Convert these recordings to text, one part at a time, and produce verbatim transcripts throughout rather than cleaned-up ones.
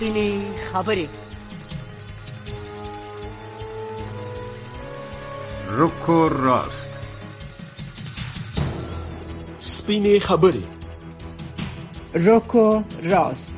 سپینې خبرې. روکو راست. سپینې خبرې. روکو راست.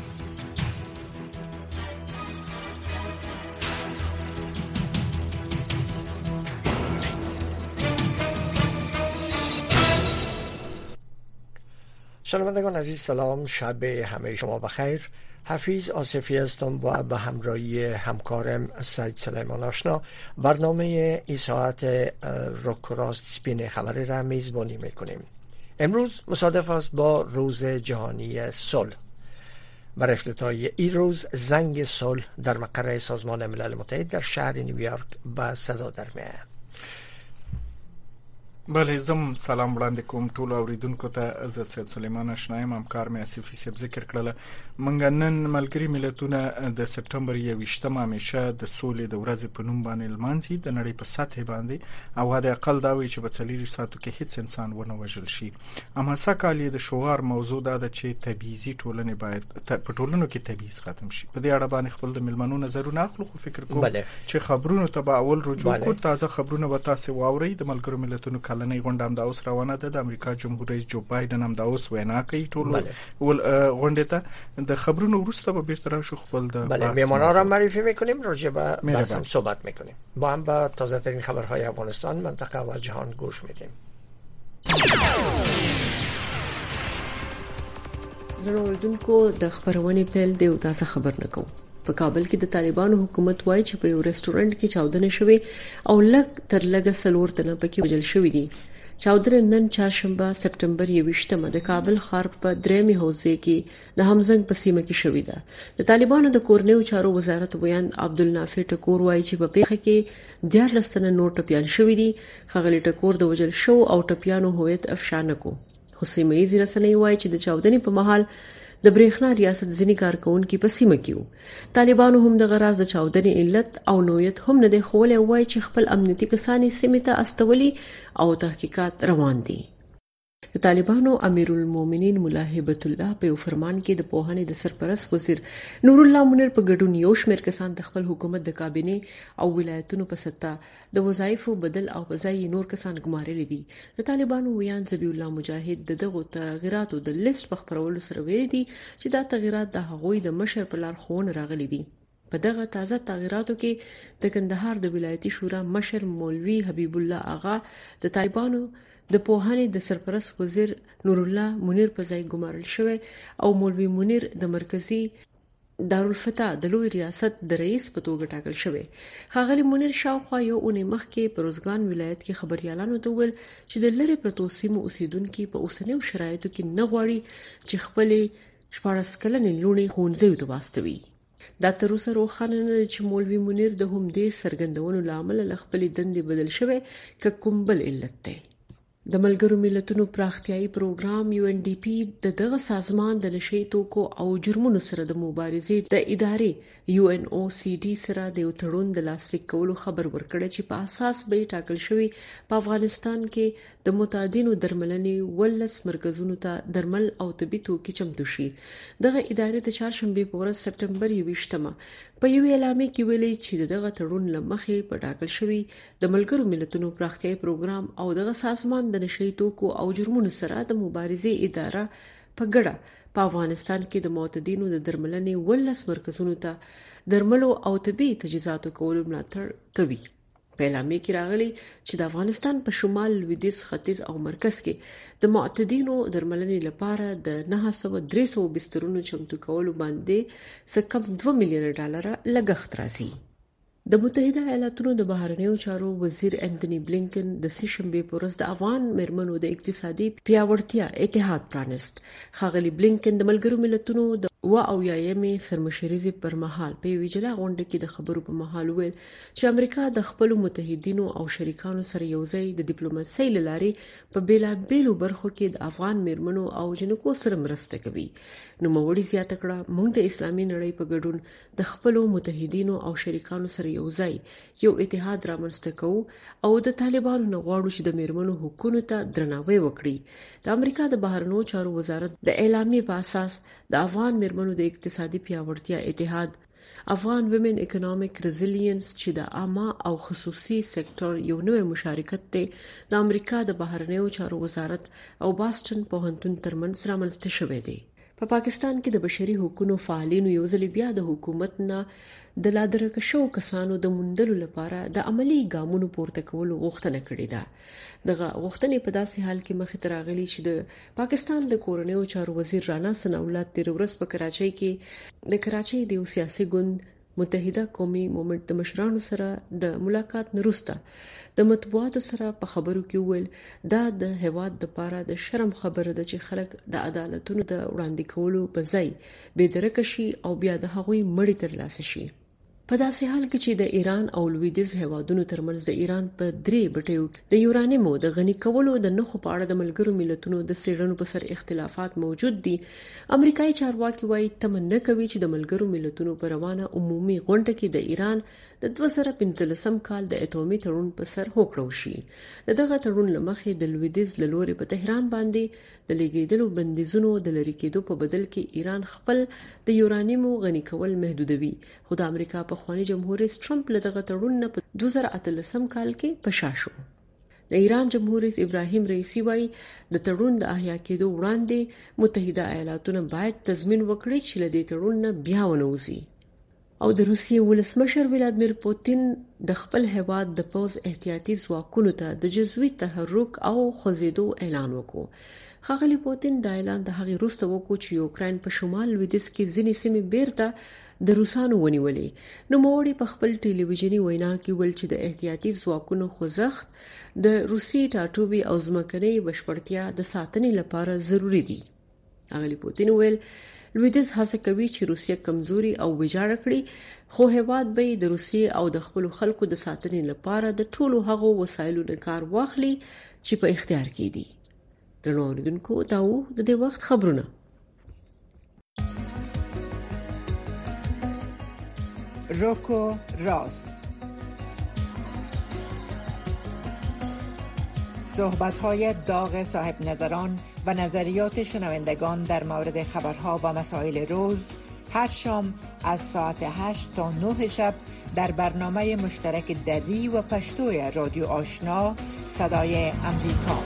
شنوندگان عزیز سلام، شب همه شما بخیر. حفیظ آصفی هستم و به همراهی همکارم سید سلیمان آشنا برنامه این ساعت روکو راست سپین خبری را میزبانی میکنیم. امروز مصادف است با روز جهانی صلح. بر افتتاحیه این روز زنگ صلح در مقر سازمان ملل متحد در شهر نیویورک به صدا در میآید. بله، زم سلام وړاندې کوم ټول اوریدونکو ته. زه سید سلیمان آشنا یم، همکار مې آصفي صاحب ذکر کړله. موږ نن ملګري ملتونه د سپټمبر یوویشتمه همیشه د سولې د ورځې په نوم باندې لمانځي د نړۍ په سطح باندې، او حد اقل دا وایي چې په څلورویشت ساعتو کې هیڅ انسان ونه وژل شي. اما سکه د شعار موضوع دا ده چې تبعیضي ټولنې باید په ټولنو کې تبعیض ختم شي. په دې اړه باندې خپل د ملمنو نظرونه اخلو، خو فکر کوم چې خبرونو ته به اول رجوع کوو. تازه خبرونه به تاسو واورئ. د ملګرو ملتونو کلنۍ غونډه هم دا اوس روانه ده. د امریکا جمهور رئیس جو بایدن هم دا اوس وینا کوي ټول غونډه ته. د خبرونو وروسته به بیرته راشو خپل د بله میهمانا را معرفی میکنیم، راجع به بحث هم صحبت میکنیم. با هم به تازه ترین خبرهای افغانستان، منطقه و جهان گوش میدیم. زړوردونکو د خبرونه پیل دی او تاسو خبر نکوم. په کابل کې د طالبانو حکومت وایي چې په یو ریسټورانټ کې چاودنه شوې او لږ تر لږه سلور تنه پکې وژل شوې دي. چاودنه نن چهارشنبه سپټمبر یوویشتمه د کابل ښار په درېمې حوزې کې د همزنګ په سیمه کې شوې ده. د طالبانو د کورنیو چارو وزارت ویاند عبدالنافع ټکور وایي چې په پیښه کې دیارلس تنه نور ټپیان شوې دي. ښاغلي ټکور د وژل شو او ټپیانو هویت افشا نه کو. خو سیمه ییزې رسنۍ وایي چې د چاودنې په مهال د برېښنا ریاست ځینی کارکونکو په سیمه کې وو. طالبانو هم د غراز د چاودنې علت او نوعیت هم نه دی خولې، وایي چې خپل امنیتي کسانې سیمه ته استولي او تحقیقات روان دي. د طالبانو امیر المؤمنین مولا هیبت الله په فرمان کې د پوهنې د سرپرست وزیر نور الله منیر په ګډون یو شمېر کسان د خپل حکومت د کابینه او ولایتونو په سطح د وظایفو بدل او ځای نور کسان ګمارلي دي. د طالبانو ویان ذبیح الله مجاهد د دغه تغیراتو د لیست په خبرولو سره ویلي دي چې دا تغیرات د هغوی د مشر په لار خون راغلي دي. په دغه تازه تغیراتو کې د کندهار د ولایتي شورا مشر مولوي حبیب الله آغا د طالبانو د پوهنې د سرپرست وزیر نور الله منیر په ځای ګمارل شوی او مولوي منیر د مرکزی دارالفتح د لوی ریاست د رئیس په توګه ټاکل شوی. ښاغلي منیر شاوخوا یو اونۍ مخکې په روزګان ولایت کې خبريالانو ته ویل چې د لری پرتو سیمو اوسیدونکو په اوسنیو شرایطو کې نه غواړي چې خپل شپږ کلنې لونې ښوونځیو ته واستوي. دا تر اوسه روښانه نه ده چې مولوي منیر د همدې څرګندونو لامل له خپلې دندې بدل شوی که کوم بل علت دی. د ملګرو ملتونو پراختیايي پروګرام یو ان ډي پی د دغه سازمان د نشي توکو او جرمونو سره د مبارزې د ادارې یو ان او سی ډي سره د یو تړون د لاسلیک کولو خبر ورکړی چې په اساس به ټاکل شوی په افغانستان کې د متعددو درملنې ولس مرکزونو ته درمل او طبي توکي چمتو شي. دغه ادارې د چهارشنبه په ورځ سپټمبر یوویشتمه په یو اعلامیه کې ویلي چې دغه تړون لمخې په ټاکل شوی د ملګرو ملتونو پراختیايي پروګرام او دغه سازمان د نشي توکو او جرمونو سره د مبارزې اداره په ګډه په افغانستان کې د معتدینو د درملنې ولس مرکزونو ته درملو او طبي تجهیزاتو کولو ملاتړ کوي. په اعلامیه کې راغلي چې د افغانستان په شمال، لویدیځ، ختیځ او مرکز کې د معتدینو درملنې لپاره د نه سوه درې سوه بسترونو چمتو کولو باندې څه کم دوه میلیونه ډالر لګښت راځي. د متحده ایالاتونو د بهرنیو چارو وزیر انټونی بلینکن د سه شنبه په ورځ د افغان مرمنو د اقتصادي پیاوړتیا اتحاد پرانست. ښاغلي بلینکن د ملګرو ملتونو د و او یایمې سرمشریزي پر مهال په یوه جلا غونډه کې د خبرو په مهال ویل چې امریکا د خپل متحدینو او شریکانو سره یوځای د ډیپلوماسۍ لارې په بیلابېلو برخو کې د افغان مرمنو او جنکو سره مرسته کوي. نو موړي زیاته کړه، موږ د اسلامي نړۍ په ګډون د خپل متحدینو او شریکانو سره یوځای یو اتحاد رامنځته کوو او د طالبانو نه غواړو چې د مرمنو حقوقو ته درناوی وکړي. د امریکا د بهرنیو چارو وزارت د اعلامیې په اساس د افغان مرمنو میرمنو د اقتصادي پیاوړتیا اتحاد افغان ویمن اکونومیک ریزیلینس چې د عامه او خصوصي سکتور یو نوې مشارکت دی د امریکا د بهرنیو چارو وزارت او باستون پوهنتون ترمنځ رامنځته شوی دی. په پا پاکستان کې د بشري حقوقو فعالینو یو ځل بیا د حکومت نه د لادرکه شو کسانو د موندلو لپاره د عملی ګامونو پورته کولو غوښتنه کړې ده. دغه غوښتنې په داسې حال کې مخې ته راغلي چې د پاکستان د کورنیو چارو وزیر رانا ثناءالله تیر ورځ په کراچۍ کې د کراچۍ د یو سیاسي ګوند متحده قومي مومنت د مشرانو سره د ملاقات وروسته د مطبوعاتو سره په خبرو کې ویل دا د هواد د پاره د شرم خبره ده چې خلک د عدالتونو د وړاندې کولو په ځای بې درکه شي او بیا د هغوی مړی ترلاسه شي. په داسې حال کې چې د ایران او لویدیځ هوادونو ترمنځ د ایران په درې بټیو د یورانیمو د غني کولو د نخو په اړه د ملګرو ملتونو د سیړنو په سر اختلافات موجود دي، امریکایي چارواکي وايي تم نه کوي چې د ملګرو ملتونو په روانه عمومي غونډه کې د ایران د دوه زره پنځلسم کال د اټومي تړون په سر هوکړه وشي. دغه تړون لمخې د لویدیځ له لوري په تهران باندې د لګیدلو بندیزونو د لری کېدو په بدل کې ایران خپل د یورانیمو غني کول محدودوي، خو د امریکا په خواني جمهور رئیس ټرمپ له دغه تړون نه په دوه زره اتلسم کال کې پشا شو. د ایران جمهور رئیس ابراهیم رئیسی وايي د تړون د احیا کېدو وړاندې متحده ایالاتونه باید تضمین وکړي چې له دې تړون نه بیا ونوځي. او د روسیې ولسمشر ولادمیر پوتین د خپل هیواد د پوز احتیاطي ځواکونو ته د جزوي تحرک او خوځېدو اعلان وکړ. ښاغلي پوتین د اعلان د هغې وروسته وکړ چې یوکراین په شمال لویدیځ کې ځینې سیمې بیرته د روسانو ونیولې. نوموړي په خپل ټلویزیوني وینا کې ویل چې د احتیاطي ځواکونو خوځښت د روسي ټاټوبي او ځمکنۍ بشپړتیا د ساتنې لپاره ضروری دي. ښاغلي پوتین ویل لویدیځ هڅه کوي چې روسیه کمزوري او ویجاړه کړي، خو هیواد به د روسیې او د خپل خلکو د ساتنې لپاره د ټولو هغو وسایلو نه کار واخلي چې په اختیار کې دي. درنو اوریدونکو، دا و د دې وخت خبرونه. روکو راست، صحبت‌های داغ صاحب نظران و نظریات شنوندگان در مورد خبرها و مسائل روز هر شام از ساعت هشت تا نه شب در برنامه مشترک دری و پشتوی رادیو آشنا صدای امریکا.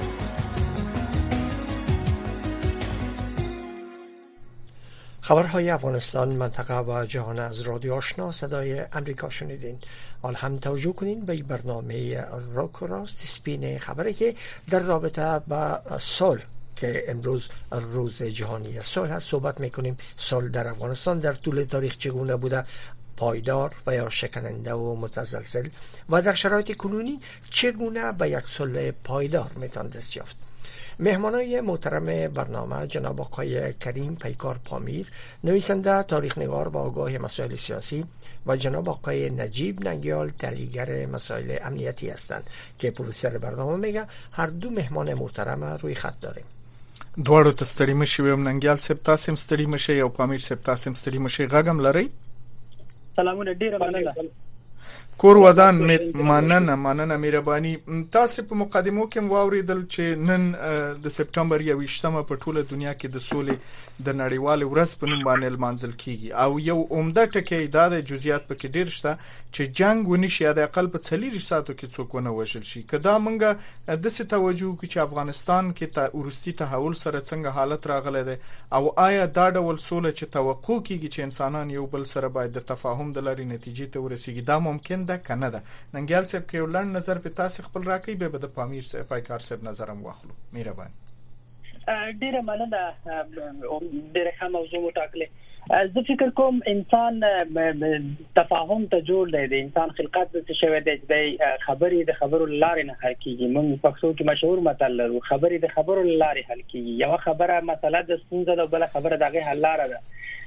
خبرهای افغانستان، منطقه و جهان از رادیو آشنا صدای امریکا شنیدین. حال هم توجه کنین به برنامه روک و راست، سپین خبری که در رابطه با صلح که امروز روز جهانی صلح هست صحبت میکنیم. صلح در افغانستان در طول تاریخ چگونه بوده، پایدار و یا شکننده و متزلزل، و در شرایط کنونی چگونه به یک صلح پایدار میتوان دست یافت. مهمانای محترم برنامه جناب آقای کریم پیکار پامیر، نویسنده، تاریخ نگار و آگاه مسائل سیاسی، و جناب آقای نجیب ننگیال، تحلیلگر مسائل امنیتی هستند که پروډوسر برنامه میگه. هر دو مهمان محترم روی خط داریم. دواړو ته ستړي مشي ویم. ننګیال صاحب تاسو هم ستړي مشي او پامیر صاحب تاسو هم ستړي مشي. غږم لري؟ سلامونه، ډیره مننه. کور ودان مننه مننه مهرباني. تاسو په مقدمو کې واوریدل چې نن د سپټمبر یوویشتمه په ټوله دنیا کې د سولې د نړیوال ورځ په نوم باندې لمانځل کیږي، او یو عمده ټکی دا د جزئیات پکې ډیر شته چې جنگ ونشي، د اقل په څلور ساعتو کې څوک ونه وژل شي. کدا مونږه د څه توجه کوي چې افغانستان کې ته ورستي تحول سره څنګه حالت راغلی دی، او آیا دا ډول سولې چې توقع کیږي چې انسانان یو بل سره باید د تفاهم د لارې نتیجې ته ورسیږي، دا ممکن ده کنه ده؟ ننګیال صاحب کې ولن نظر په تاسو خپل راکې به د پامیر صاحب پایکار صاحب نظرم واخلو. مهرباني. ډیره مننه، ډیره ښه موضوع مو ټاکلې. زه فکر کوم انسان تفاهم ته جوړ دی، د انسان خلقت څه شوی دی چې خبرې د خبرو لارې نه حل کیږي. موږ پښتو کې مشهور متل لرو، خبرې د خبرو لارې حل کیږي. یو خبره مسله د ستونزه ده، بل خبره دغه حل لاره ده.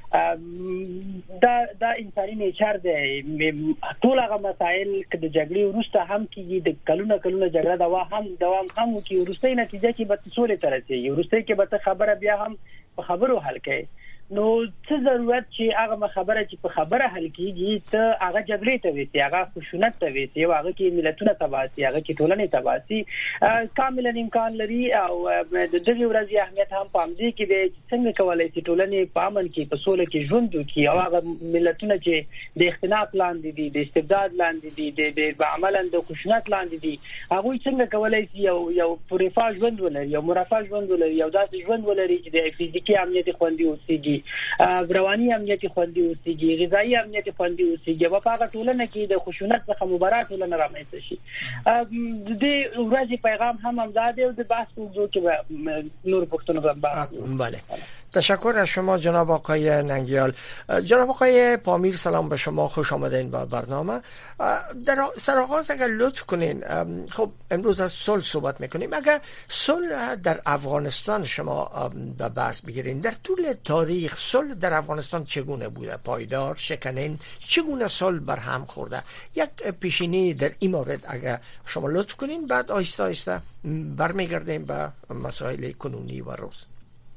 دا دا انساني نیچر دی. ټول هغه مسائل چې د جګړې وروسته هم کیږي، د کلونه کلونه جګړه دوام هم دوام هم کوي، وروستۍ نتیجه کې به سولې ته رسیږي، وروستۍ کې به خبره بیا هم په خبرو حل کوي. نو څه ضرورت چې هغه خبره چې په خبره حل کیږي ته هغه جګړې ته وي هغه خشونت ته وي هغه کې ملتونه تباسي هغه کې ټولنې تباسي کاملا امکان لري او د دغه ورځې اهمیت هم په همدې کې دی چې څنګه کولای شي ټولنې په امن کې په سوله کې ژوند وکړي او هغه ملتونه چې د اختلاف لاندې دي د استبداد لاندې دي د عملاً د خشونت لاندې دي هغه څنګه کولای شي یو یو پرفا ژوند ولري یو مرفا ژوند ولري یو داسې ژوند ولري چې د فزیکي امنیت خوندي اوسېږي رواني امنیت خوندي اوسېږي غذایی امنیت خوندي اوسېږي په هغه ټولنه کې د خشونت څخه مبارات ټولنه رامنځته شي د ورځې پیغام هم همزاد او د بحث موضوع کې نور پښتون غواړم. بله تشکر از شما جناب آقای ننگیال. جناب آقای پامیر سلام به شما، خوش آمدین به برنامه. در سرآغاز اگر لطف کنین، خب امروز از صلح صحبت میکنیم، اگر صلح در افغانستان شما به بحث بگیرین، در طول تاریخ صلح در افغانستان چگونه بوده؟ پایدار، شکنن، چگونه صلح بر هم خورده؟ یک پیشینی در این مورد اگر شما لطف کنین، بعد آهسته آهسته برمیگردیم به مسائل کنونی و روز.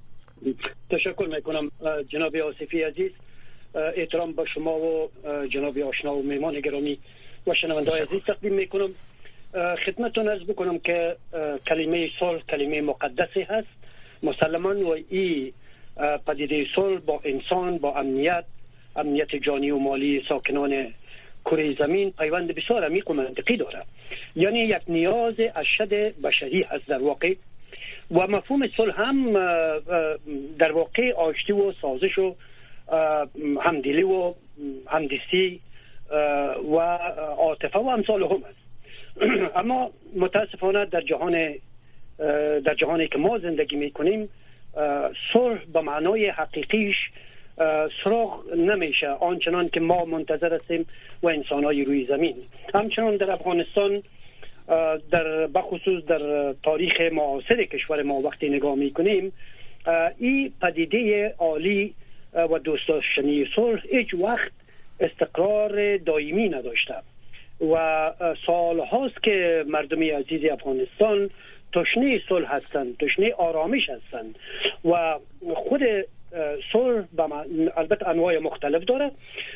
تشکر میکنم جناب آصفی عزیز، احترام به شما و جناب آشنا و مهمان گرامی و شنونده‌های عزیز تقدیم میکنم. خدمتتون عرض بکنم که کلمه صلح کلمه مقدسی هست مسلماً و این پدیده صلح با انسان، با امنیت امنیت جانی و مالی ساکنان کره زمین پیوند بسیار عمیق و منطقی داره، یعنی یک نیاز اشد بشری هست در واقع. و مفهوم صلح هم در واقع آشتی و سازش و همدلی و همدستی و عاطفه و امثال هم است. اما متاسفانه در جهان در جهانی که ما زندگی میکنیم صلح به معنای حقیقیش سراغ نمیشه آنچنان که ما منتظر هستیم و انسانهای روی زمین. همچنان در افغانستان در بخصوص در تاریخ معاصر کشور ما وقتی نگاه میکنیم این پدیده عالی و دوست داشتنی صلح هیچ وقت استقرار دائمی نداشته و سال هاست که مردمی عزیز افغانستان تشنه صلح هستند، تشنه آرامش هستند و خود صلح البته انواع مختلف داره،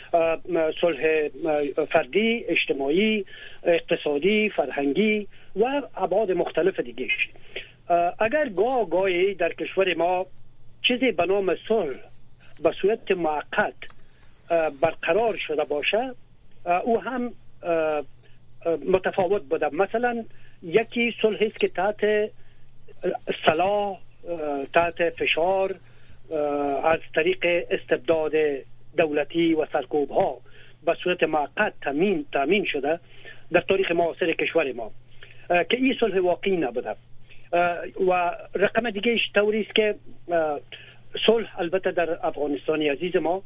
صلح فردی، اجتماعی، اقتصادی، فرهنگی و ابعاد مختلف دیگه. اگر گاه گاهی در کشور ما چیزی به نام صلح به صورت موقت برقرار شده باشه او هم متفاوت بوده. مثلا یکی صلح است که تحت سلاح، تحت فشار از طریق استبداد دولتی و سرکوب ها به صورت موقت تامین تامین شده در تاریخ معاصر کشور ما که این صلح واقعی نبوده. و رقم دیگه طوری است که صلح البته در افغانستان عزیز ما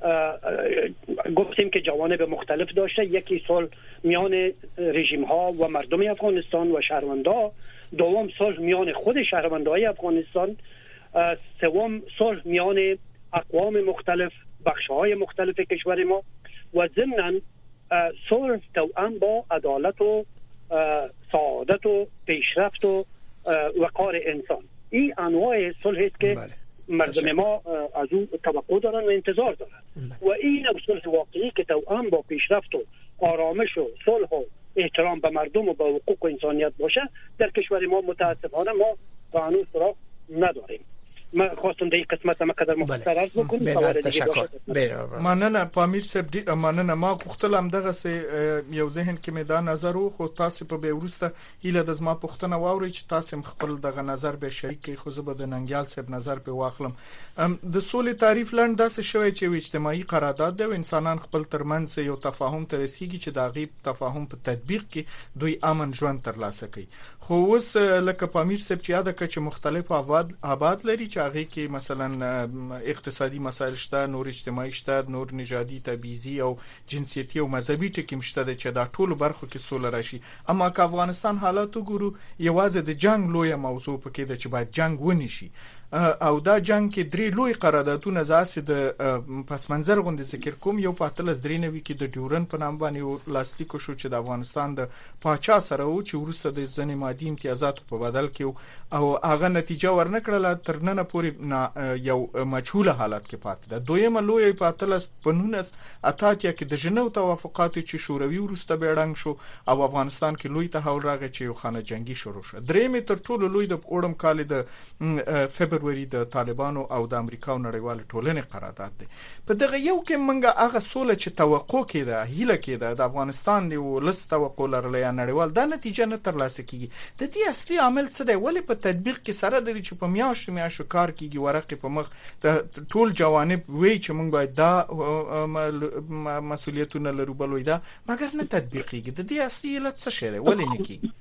گفتیم که جوانب مختلف داشته. یکی صلح میان رژیم ها و مردم افغانستان و شهروندان، دوم صلح میان خود شهروندهای افغانستان، سوم صلح میان اقوام مختلف، بخش‌های مختلف کشور ما و ضمناً صلح توأم با عدالت و سعادت و پیشرفت و وقار انسان. این انواع صلح است که بله. مردم ما از او توقع دارن و انتظار دارن بله. و این صلح واقعی که توأم با پیشرفت و آرامش و صلح و احترام به مردم و به حقوق و انسانیت باشه در کشور ما متاسفانه ما قانون سراغ نداریم. ما خواستم در قسمت ما قدر مختصر عرض بکنم. مننه پامیر صاحب، ډیر مننه. ما غوښتلم دغه سه یو ذهن کې مې دا نظر و، خو تاسو په به ورسته هیله د زما پوښتنه واوري چې تاسو خپل دغه نظر به شریک کړئ، خو زه به د ننګیال صاحب نظر په واخلم. د سولې تعریف لاند داسې شوی چې اجتماعي قرارداد د انسانان خپل ترمنځ یو تفاهم ته رسیږي چې دا غیب تفاهم په تطبیق کې دوی امن ژوند ترلاسه کوي. خو اوس لکه پامیر صاحب چې یاد کړ چې مختلف آباد آباد لري چې هغه کې مثلا اقتصادي مسایل شته، نور اجتماعي شته، نور نژادي، تبعیضي او جنسیتي او مذهبي ټکي شته چې دا ټول برخو کې سوله راشي. اما که افغانستان حالات وګورو یوازې د جنگ لوی موضوع پکې ده چې باید جنگ ونی شي. او دا جنگ کې درې لوی قراردادونه زاسي د پس منظر غونډه ذکر کوم. یو په اتلس درې نوي کې د ډیورن په نام باندې لاسلیک شو چې د افغانستان د پاچا سره و چې ورسته د ځنې مادي امتیازاتو په بدل کې او هغه نتیجه ورنکړه تر نن پورې یو مجهوله حالت کې پاتې ده. دویمه لوی په اتلس په نولس اتاتیا کې د ژنو توافقاتو چې شوروي ورسته بیړنګ شو او افغانستان کې لوی تحول راغی چې یو خانه جنگي شروع شو. درېمه تر ټولو لوی د اوړم کال د فبرवरी د طالبانو او د امریکا نړیوال ټولنې قرارداد دی. په دغه یو کې منګه هغه سوله چې توقع کېده هیله کېده د افغانستان دی ولس توقع لرله یا نړیوال دا نتیجه نه ترلاسه کیږي. د دې اصلي عامل څه دی؟ ولې په تطبیق کې سره د چې په میاشتو میاشتو کار کیږي ورقه په مخ ټول جوانب وی چې موږ باید دا مسؤلیتونه لرو بلوي دا مګر نه تطبیقیږي. د دې اصلي علت څه شی دی؟ ولې نه کیږي؟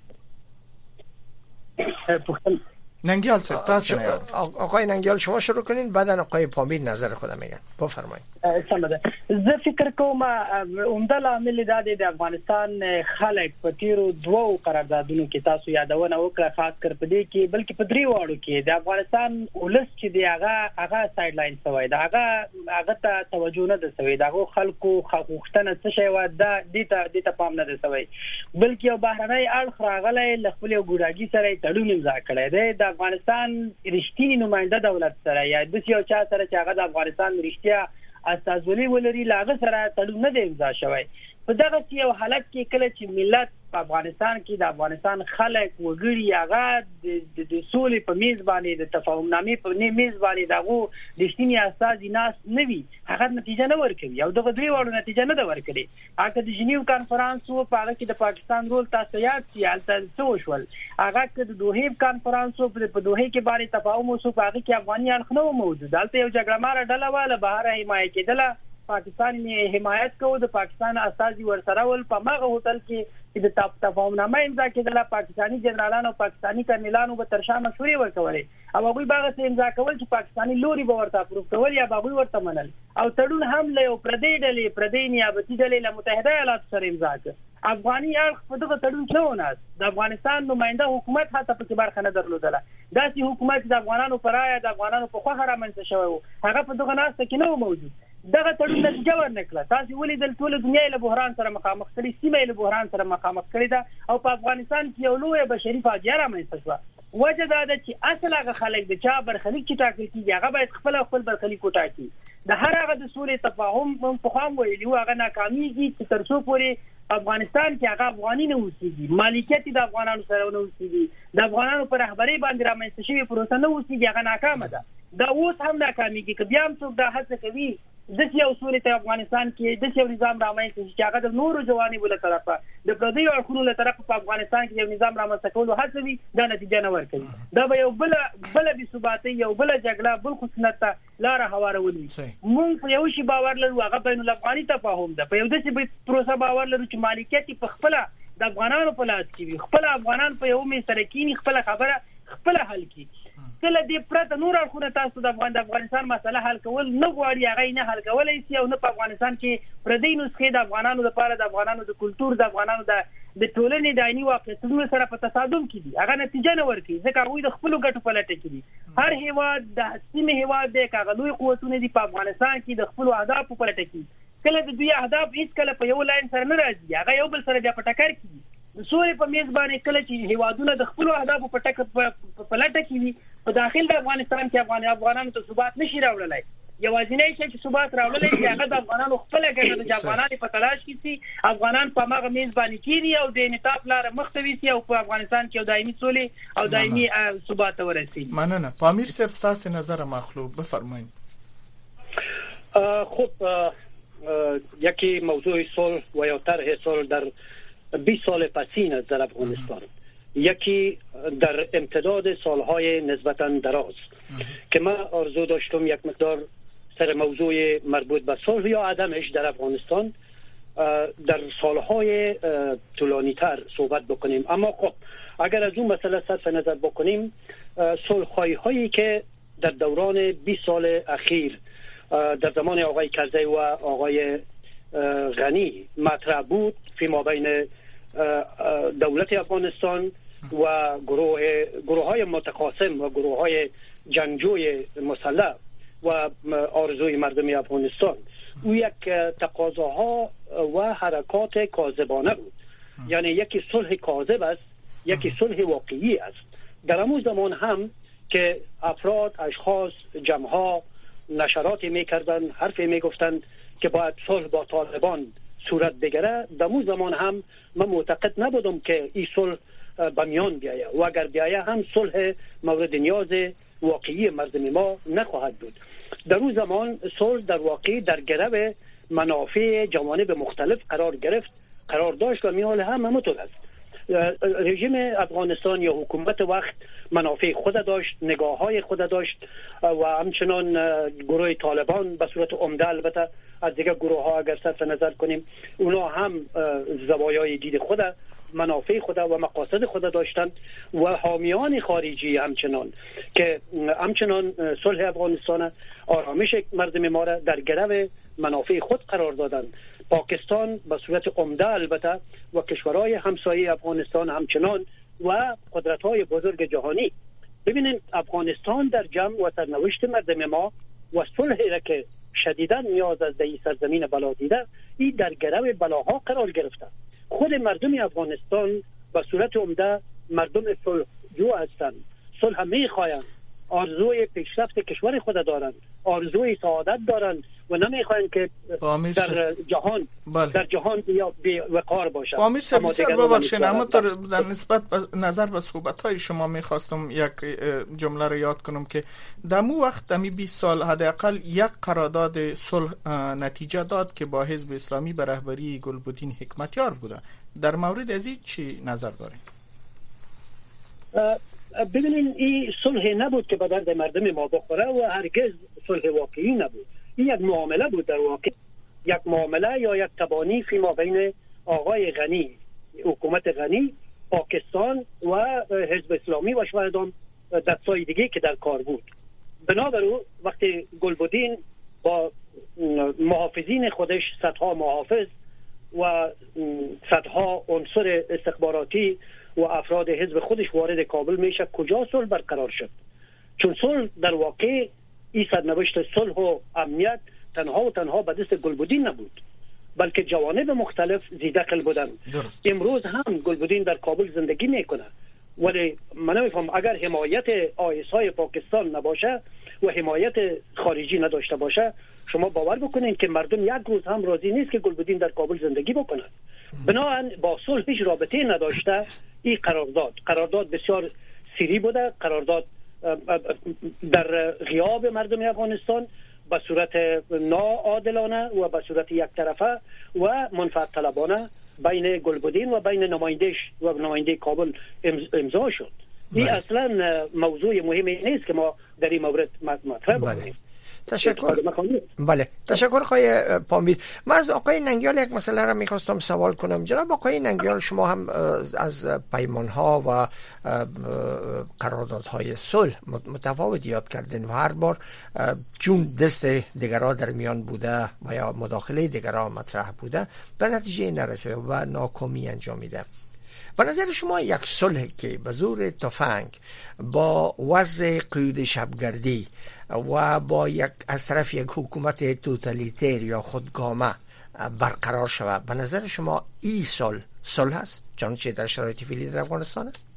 ننگیال صاحب تاسو نه آقای ننگیال شما شروع کنین بعد آقای پامیر نظر خودم میگن. بفرمایید. سمده. زه فکر کوم عمده عامل دا دی د افغانستان خلک په تیرو دوو قراردادونو کې تاسو یادونه وکړه خاص کر په دې کې بلکې په درې واړو کې د افغانستان ولس چې دی هغه هغه سایډ لاین شوی دا هغه هغه ته توجه نه ده شوی دا خلکو خوښتنه څه شی و دا دې ته دې ته پام نه ده شوی بلکې یو بهرنۍ اړخ راغلی ل خپل ګوډاګي سره تړون امضا کړی دی د افغانستان رښتینی نماینده دولت سره یا د یو چا سره چې هغه د افغانستان رښتیا استازولي ولري لاغه سره تړون نه دی امضا شوی. په دغه یو حالت کې کله چې ملت په افغانستان کې د افغانستان خلک وګړي هغه د سولې په میز باندې د تفاهم نامې په میز باندې دغه د رښتینی اساس ناس نوي هغه نتیجه نه ورکوي او دغه درې وړو نتیجه نه ده ورکړي. هغه د جنیو کانفرنس او په هغه کې د پاکستان رول تاسو یاد شي البته څه وشول هغه د دوحه کانفرنس او په دوحه کې باندې تفاهم وسو په هغه کې افغاني اړخ نه موجود البته یو جګړه مار ډله والا بهر حمایت کېدله پاکستان یې حمایت کوي د پاکستان اساسي ورسره ول په ماغه هوټل کې د تفاهم نامه امضا کېدله پاکستاني جنرالانو او پاکستاني کرنلانو به ترشا مشورې ورکولې او هغه باغ ته امضا کول چې پاکستاني لوري به ورته اپروف کول یا باغوي ورته منل او تړون هم له پردې ډلې پردې نیابتي ډلې له متحده ایالاتو سره امضا کړ. افغاني اړخ په دغه تړون کې وناس د افغانستان نماینده حکومت حتی په برخه نه درلودله داسې حکومت د افغانانو پر رایه د افغانانو په خوخه رامنځته شوی هغه په دغه ناس کې نه موجود. دغه تړون نتیجه ورنکړه. تاسو ولیدل ټول دنیا له بحران سره مخامخ کړي سیمه له بحران سره مخامخ کړي دا او په افغانستان کې یو لوی بشري فاجعه رامنځته شوه. وجه دا ده چې اصل هغه خلک د چا برخلیک چې ټاکل کیږي هغه باید خپل خپل برخلیک وټاکي. د هر هغه د سولې تفاهم په خام ویلو هغه ناکاميږي چې تر څو پورې افغانستان کې هغه افغاني نه اوسېږي مالکیت د افغانانو سره نه اوسېږي د افغانانو پر رهبرۍ باندې رامنځته شوی پروسه نه اوسېږي هغه ناکامه ده. دا اوس هم ناکاميږي که بیا هم څوک دا هڅه کوي د یو سولې ته افغانستان کې د یو نظام رامنځته شي چې هغه د نورو جوانبو له طرفه د پردیو اړخونو له طرفه په افغانستان کې یو نظام رامنځته کولو هڅه وي دا نتیجه نه ورکوي. دا به یو بل بل بي ثباتي یو بل جګړه بل خصنت لار هوارولي. موږ په یو شی باور لرو هغه بین الافغاني تفاهم ده په یو داسې پروسه باور لرو چې مالکیت په خپل د افغانانو په لاس کې وي خپل افغانان په یو می سره کینی خپل خبره خپل حل کی کله دې پرته نور اړخونه تاسو د افغان د افغانستان مسله حل کول نه غواړي هغه نه حل کولای شي او نه په افغانستان کې پردي نسخې د افغانانو لپاره د افغانانو د کلچر د افغانانو د د ټولنې دایمي واقعیتونو سره په تصادم کې دي هغه نتیجه نه ورکړي ځکه هغه د خپل ګټو په لټه کې دي. هر هیواد د سیمه هیواد د کاغذوي قوتونو دي په افغانستان کې د خپل اهداف په لټه کې کله د دوی اهداف هیڅ کله په یو لاین سره نه راځي هغه یو بل سره بیا په ټکر کې دي. سوري په میز باندې کله چې هیوادونه د خپل اهداف په ټکر په لټه کې وي په داخل د افغانستان کې افغان افغانانو ته ثبات نشي راوړلای یوازینی شي چې ثبات راوړلای شي هغه د افغانانو خپل ګټه د افغانانو په تلاش کې سي افغانان په ماغه میز باندې کېږي او د انعطاف لار مختوي سي او په افغانستان کې دایمي سولې او دایمي ثبات ورسي. مننه. پامیر صاحب تاسو نظر مخلوق بفرمایید. خب یکی موضوع صلح و یا طرح صلح در بیست سال پسین است در افغانستان یکی در امتداد سالهای نسبتاً دراز که من آرزو داشتم یک مقدار سر موضوع مربوط به صلح یا عدمش در افغانستان در سالهای طولانی تر صحبت بکنیم اما خب اگر از اون مسئله صرف نظر بکنیم صلح‌خواهی هایی که در دوران بیست سال اخیر در زمان آقای کرزی و آقای غنی مطرح بود فیما بین دولت افغانستان و گروه گروه های متخاصم و گروه های جنگجوی مسلح و آرزوی مردم افغانستان او یک تقاضاها و حرکات کاذبانه بود. یعنی یکی صلح کاذب است، یکی صلح واقعی است. در همون زمان هم که افراد، اشخاص، جمعها نشراتی میکردن، حرفی میگفتند که باید صلح با طالبان صورت بگیره، در اون زمان هم من معتقد نبودم که این صلح به میان بیایه و اگر بیایه هم صلح مورد نیاز واقعی مردم ما نخواهد بود. در اون زمان صلح در واقع در گرو منافع جوانب مختلف قرار گرفت، قرار داشت و میال هم همونطور است. رژیم افغانستان یا حکومت وقت منافع خود داشت، نگاه های خود داشت و همچنان گروه طالبان به صورت عمده، البته از دیگه گروه ها اگر صرف نظر کنیم اونا هم زوایای دید خود، منافع خود و مقاصد خود داشتند و حامیان خارجی همچنان که همچنان صلح افغانستان، آرامش مردم ما را در گرو منافع خود قرار دادند. پاکستان به صورت عمده البته و کشورهای همسایه افغانستان همچنان و قدرت‌های بزرگ جهانی. ببینید افغانستان در جمع و سرنوشت مردم ما و صلحی را که شدیداً نیاز از این سرزمین بلا دیده، این در گرو بلاها قرار گرفته. خود مردم افغانستان به صورت عمده مردم صلح جو هستند، صلح می‌خواهند، آرزوی پیشرفت کشور خود دارند، آرزوی سعادت دارند و نمیخواهند که در جهان بله. در جهان یا بی وقار باشند. امیر صاحب بسیار ببخشید، اما در نسبت نظر به صحبت‌های شما می‌خواستم یک جمله را یاد کنم که در مو وقت دمی بیست سال حداقل یک قرارداد صلح نتیجه داد که با حزب اسلامی به رهبری گلبدین حکمتیار بوده. در مورد از این چی نظر دارید؟ ببینید این صلح نبود که به درد مردم ما بخوره و هرگز صلح واقعی نبود. این یک معامله بود، در واقع یک معامله یا یک تبانی فیما بین آقای غنی، حکومت غنی، پاکستان و حزب اسلامی و شاید هم دستای دیگه که در کار بود. بنابراین وقتی گلبدین با محافظین خودش، صدها محافظ و صدها عنصر استخباراتی و افراد حزب خودش وارد کابل میشه، کجا صلح برقرار شد؟ چون صلح در واقع این سرنوشت صلح و امنیت تنها و تنها به دست گلبدین نبود، بلکه جوانب مختلف زیدقل بودند. امروز هم گلبدین در کابل زندگی میکنه، ولی من نمیفهم اگر حمایت آیسای پاکستان نباشه و حمایت خارجی نداشته باشه، شما باور بکنین که مردم یک روز هم راضی نیست که گلبدین در کابل زندگی بکنه. بنابراین با صلح هیچ رابطه نداشته. این قرارداد قرارداد بسیار سری بوده، قرارداد در غیاب مردم افغانستان به صورت ناعادلانه و به صورت یک طرفه و منفعت طلبانه بین گلبدین و بین نمایندش و نماینده کابل امضا شد. این اصلا موضوع مهمی نیست که ما در این مورد مطرح بکنیم. تشکر. بله تشکر آقای پامیر. من از آقای ننگیال یک مسئله را میخواستم سوال کنم. جناب آقای ننگیال، شما هم از پیمانها و قراردادهای صلح متفاوت یاد کردین و هر بار چون دست دیگرها در میان بوده و یا مداخله دیگرها مطرح بوده به نتیجه نرسیده و ناکامی انجامیده. به نظر شما یک صلح که به زور تفنگ با وضع قیود شبگردی و با یک از طرف یک حکومت توتالیتر یا خودگامه برقرار شود، به نظر شما این صلح صلح است چنانچه در شرایط فعلی در افغانستان است؟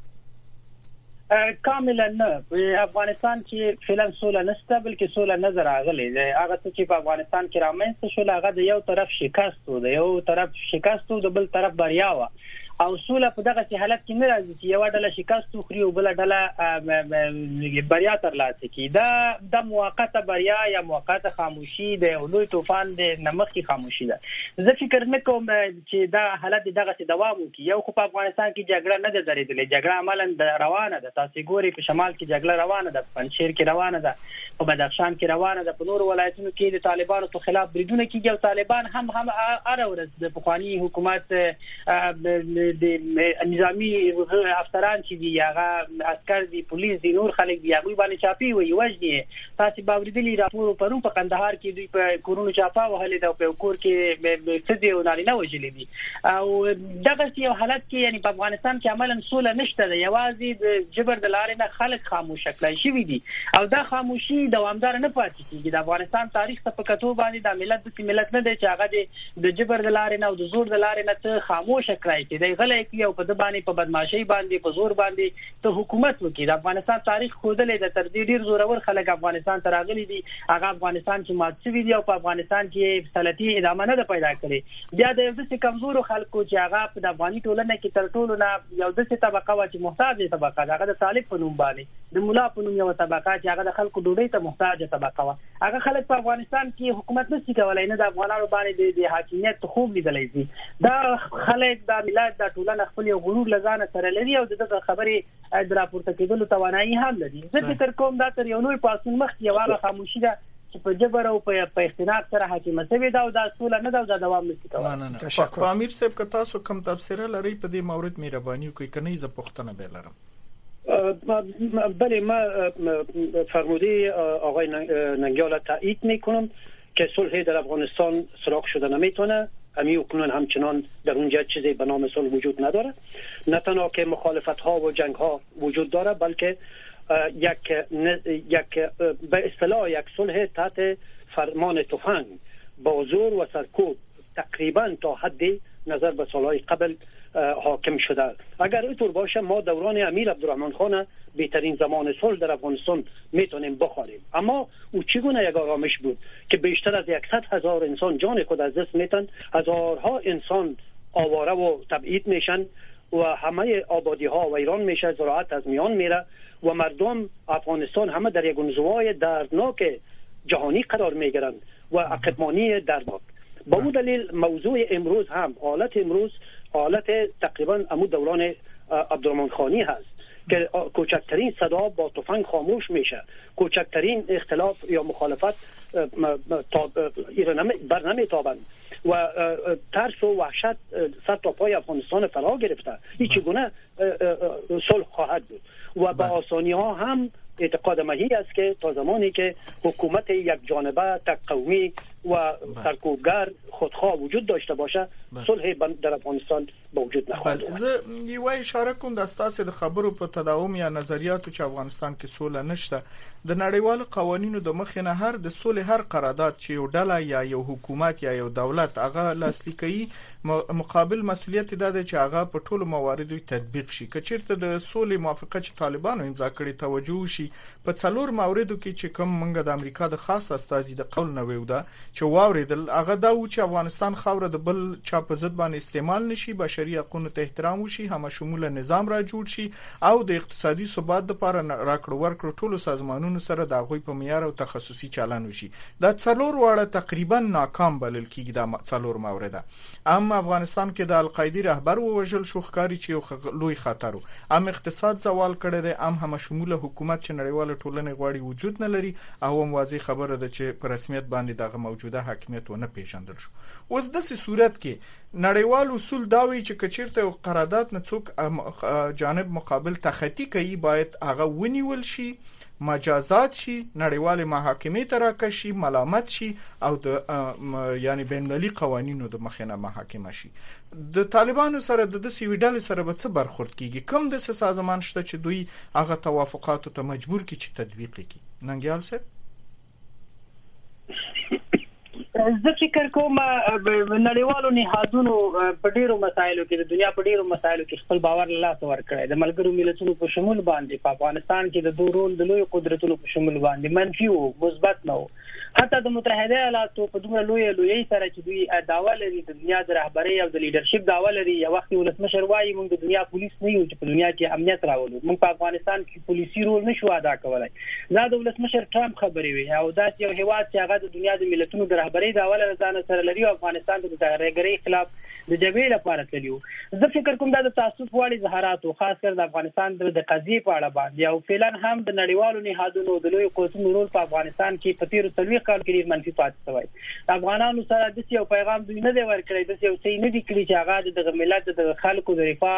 کاملا نه. افغانستان کې فعلا سوله نشته، بلکې سوله نظر راغلی دی. هغه څه چې په افغانستان کې رامنځته شول هغه د یو طرف شکست و، د یو طرف شکست و، د بل طرف بریا و. او سوله په دغه حالت کې نه راځي چې یو ډله شکست وخوري او بل ډله بریا ترلاسه کړي. دا د موقته بریا یا موقته خاموشي د لوی طوفان د نمخي خاموشي ده. زه فکر نه کوم چې دا حالت دغه دوام وکړي. یو خو په افغانستان کې جګړه نه ده درېدلې، جګړه عملاً روانه ده. تاسو ګورئ په شمال کې جګړه روانه ده، په پنجشیر کې روانه ده، په بدخشان کې روانه ده، په نور ولایتونو کې د طالبانو په خلاف بریدونه کیږي او طالبان هم هم هر ورځ د پخوانی حکومت د نظامی افسران چې دی هغه عسكر دی، پولیس دی، نور خلک دی، هغه باندې چاپی وي وجني. تاسو باوریدلی راپور پرون په قندهار کې دوی په کورونو چاپا وهلې دا په کور کې څه او نارینه وجلې دي او دغه یو حالت کې یعنی په افغانستان کې عملاً سوله نشته ده، یوازې د جبر د لارې نه خلک خاموش کړای شوی دي او دا خاموشي دوامدار نه پاتې کیږي. د افغانستان تاریخ ته په کتو باندې د ملت د ملت نه دی چې هغه د جبر د لارې نه او د زور د لارې نه ته خاموش کړای کې دی غلې کې او په د باندې په بدمعشي باندې په زور باندې ته حکومت وکړي. د افغانستان تاریخ خودلې د تر دې ډیر زورور خلک افغانستان ته راغلي دي، هغه افغانستان چې مات شوی دی او په افغانستان کې سلطنتي ادامه نه پیدا کړي. بیا د یو څه کمزورو خلکو چې هغه په افغاني ټولنه کې تر ټولو نه یو د څه طبقه و چې محتاج طبقه هغه د طالب په نوم باندې د مولا په نوم یو طبقه چې هغه د خلکو ډوډۍ ته محتاج طبقه و، هغه خلک په افغانستان کې حکومت نشي کولای، نه د افغانانو باندې د حاکمیت خوب لیدلای شي. دا خلک د ملت د ټولنه خپل غرور لزانه سره لري او د خبرې د راپورته کېدلو توانایي هم لري. زه فکر کوم دا تر یو نوې پاسون مخ یو هغه خاموشي ده چې په جبر او په اختناق سره حاکم سوي دا او دا سوله نه دا د دوام نشي کولای. نه نه تشکر. امیر صاحب که تاسو کوم تبصره لري په دې مورد مهرباني وکړئ کنه ز پښتنه به لرم. بله ما فرموده آقای ننگیال تایید میکنم که صلح در افغانستان سراغ شده نمیتونه، امی اکنون همچنان در اونجا چیزی به نام صلح وجود نداره، نه تنها که مخالفت ها و جنگ ها وجود داره بلکه یک یک به اصطلاح یک صلح تحت فرمان تفنگ با زور و سرکوب تقریبا تا حد نظر به سالهای قبل حاکم شده. اگر اینطور باشه ما دوران امیر عبدالرحمن خان بهترین زمان صلح در افغانستان میتونیم بخوانیم. اما او چگونه یک آرامش بود که بیشتر از صد هزار انسان جان خود از دست میتن، هزارها انسان آواره و تبعید میشن و همه آبادی ها ویران میشه، زراعت از میان میره و مردم افغانستان همه در یک انزوای دردناک جهانی قرار میگیرن و عقبمانی دردناک. با اون دلیل موضوع امروز هم حالت امروز حالت تقریبا امو دوران عبدالرحمن خانی هست که کوچکترین صدا با تفنگ خاموش میشه، کوچکترین اختلاف یا مخالفت بر نمیتابند و ترس و وحشت سر تا پای افغانستان فرا گرفته. هیچ گونه صلح خواهد بود و با آسانی ها هم اعتقاد مهی است که تا زمانی که حکومت یک جانبه تک قومی و سرکوبگر خودخواه وجود داشته باشه صلح در افغانستان به وجود نخواهد آمد. زه یو اشاره کوم د تاسو د خبرو په تداوم یا نظریاتو چې افغانستان کې سوله نشته، د نړیوالو قوانینو د مخې نه هر د سولې هر قرارداد چې یو ډله یا یو حکومت یا یو دولت هغه لاسلیکوي مقابل مسولیت ده چې هغه په ټولو مواردو تطبیق شي. که چیرته د سولې موافقه چې طالبانو امضا کړي توجه شي په څلور موردو کې چې کوم منګه د امریکا د خاص استازي د قول نه ویوده چې واوریدل هغه دا و چې افغانستان خوره د بل چا په ضد باندې استعمال نشي، بشري حقوقو ته احترام وشي، هم شموله نظام را جوړ شي او د اقتصادي ثبات لپاره راکړه ورکړه ټولو سازمانونو سره د غوي په معیار او تخصصي چلن وشي. دا څلور واړه تقریبا ناکام بلل کیږي دا څلور مورده. ام افغانستان کې د القاعده رهبر وژل شو ښکاری چې یو لوی خطر و، ام اقتصاد زوال کړی دی، ام هم شموله حکومت چې نړیواله ټولنه غواړي وجود نه لري او هم واضح خبره ده چې په رسمیت باندې دغه موجوده حاکمیت ونه پیژندل شو. اوس د سې صورت کې نړیوال اصول دا وی چې کچیرته قرارداد نه څوک جانب مقابل تخطی کوي باید هغه ونیول شي، مجازات شي، نړیوال محاکمې ته راکشي، ملامت شي او د یعنی بین المللي قوانینو د مخینه محاکمه شي. د طالبانو سره د دې ویډال سره به څه برخورد کیږي؟ کوم د سازمان شته چې دوی هغه توافقات ته مجبور کی چې تطبیق کړي؟ ننګیال صاحب زه فکر کوم نړیوالو نهادونو په ډیرو مسایلو کې د دنیا په ډیرو مسایلو کې خپل باور له لاسه ورکړی. د ملګرو ملتونو په شمول باندې په افغانستان کې د دوه رول د لوی قدرتونو په شمول باندې منفي او مثبت نه و. حتی د متحده ایالاتو په دومره لوی لوی سره چې دوی دعوا لري د دنیا د رهبرۍ او د لیډرشپ دعوا لري، یو وخت ولسمشر وایي موږ د دنیا پولیس نه یو چې په دنیا کې امنیت راولو، موږ په افغانستان کې پولیسي رول نشو ادا کولای. دا د ولسمشر ټرمپ خبرې وي او دا یو هیواد چې هغه د دنیا د ملتونو د رهبرۍ دعوا لري ځان سره لري او افغانستان د تغیرګرۍ خلاف د جبهې لپاره تللی و. زه فکر کوم دا د تاسف وړي ظاهرات او خاص کر د افغانستان د قضیې په اړه باندې او فعلا هم د نړیوالو نهادونو د لوی قوتونو رول په افغانستان کې په تیرو څلوېښتو کال کې منفي پاتې شوی. افغانانو سره د یو پیغام دوی نه دی ورکړی، د یو څه نه دی کړی چې هغه د ملت د خلکو د رفاه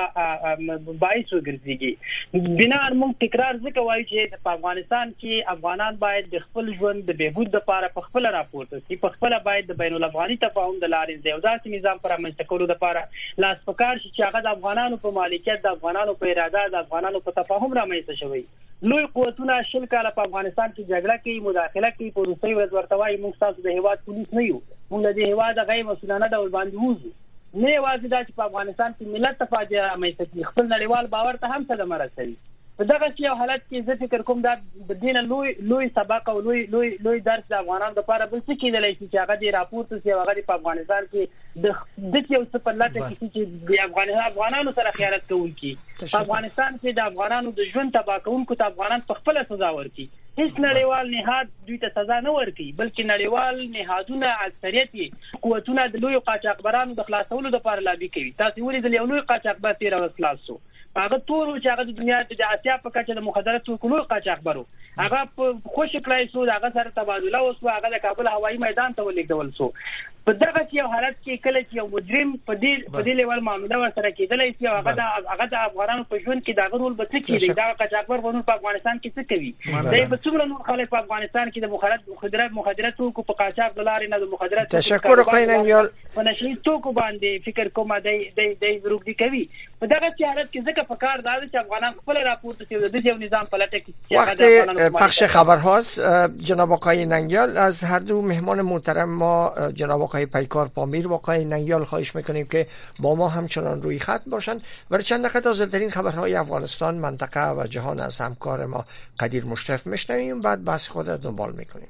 باعث وګرځي. بنا موږ تکرار ځکه وایو چې په افغانستان کې افغانان باید د خپل ژوند د بهبود لپاره په خپل راپورته شي، په خپل باید د بین الافغاني تفاهم د لارې د یو داسې نظام پر رامنځته کولو لپاره لاس پکار شي چې هغه د افغانانو په مالکیت، د افغانانو په اراده، د افغانانو په تفاهم رامنځته شوی. لوی قوتونه شل کاله په افغانستان کې جګړه کوي، مداخله کوي، په روسي ورځ ورته وایي موږ تاسو د هیواد پولیس نه یو، موږ د هیواد غیر مسؤلانه ډول باندې وځو. نه یوازې دا چې په افغانستان کې ملت ته فاجعه رامنځته کړي، خپل نړیوال باور ته هم صدمه رسوي. په دغه یو حالت کې زه فکر کوم دا د دین لوی لوی سبق او لوی لوی لوی درس د افغانانو لپاره بل څه کېدلی شي چې هغه د راپورته شي، هغه په افغانستان کې د د یو څه په لټه کې چې د افغانانو افغانانو سره خیانت کوونکي په افغانستان کې د افغانانو د ژوند تباہ کوونکو ته افغانان په خپل سزا ورکړي. هیڅ نړیوال نهاد دوی ته سزا نه ورکړي، بلکې نړیوال نهادونه اکثریت قوتونه د لوی قاچاقبرانو د خلاصولو لپاره لابي کوي. تاسو ولې د یو لوی قاچاقبر تیر او خلاص شو، هغه تور چې هغه د دنیا د اسیا په کچه د مخدرات ټولو قاچاقبرو هغه په خوش کړای شو، هغه سره تبادله وسو، هغه د کابل هوایي میدان ته ولېږدول شو. په دغه یو حالت کې کله چې یو مجرم په دې په دې لیول معاملې ورسره کېدلای شي، هغه د هغه د افغانانو په ژوند کې دا رول به څه کېږي، دا قاچاقبر ونه په افغانستان کې څه کوي، دا به څومره نور خلک په افغانستان کې د مخدرات مخدرات توکو په قاچاق د لارې نه د مخدرات. تشکر خو ننګیال په نشي توکو باندې فکر کوم دی دی دی ورګ دی کوي. په دغه حالت کې ځکه فکر دا چې افغانان خپل راپورته کوي د دې نظام په لټه کې وقت پخش خبرهاست. جناب آقای ننگیال از هر دو مهمان محترم ما جناب آقای پیکار پامیر و آقای ننگیال خواهش میکنیم که با ما همچنان روی خط باشند و چند دقیقه تازه‌ترین خبرهای افغانستان، منطقه و جهان از همکار ما قدیر مشرف میشنویم، بعد بحث خود را دنبال میکنیم.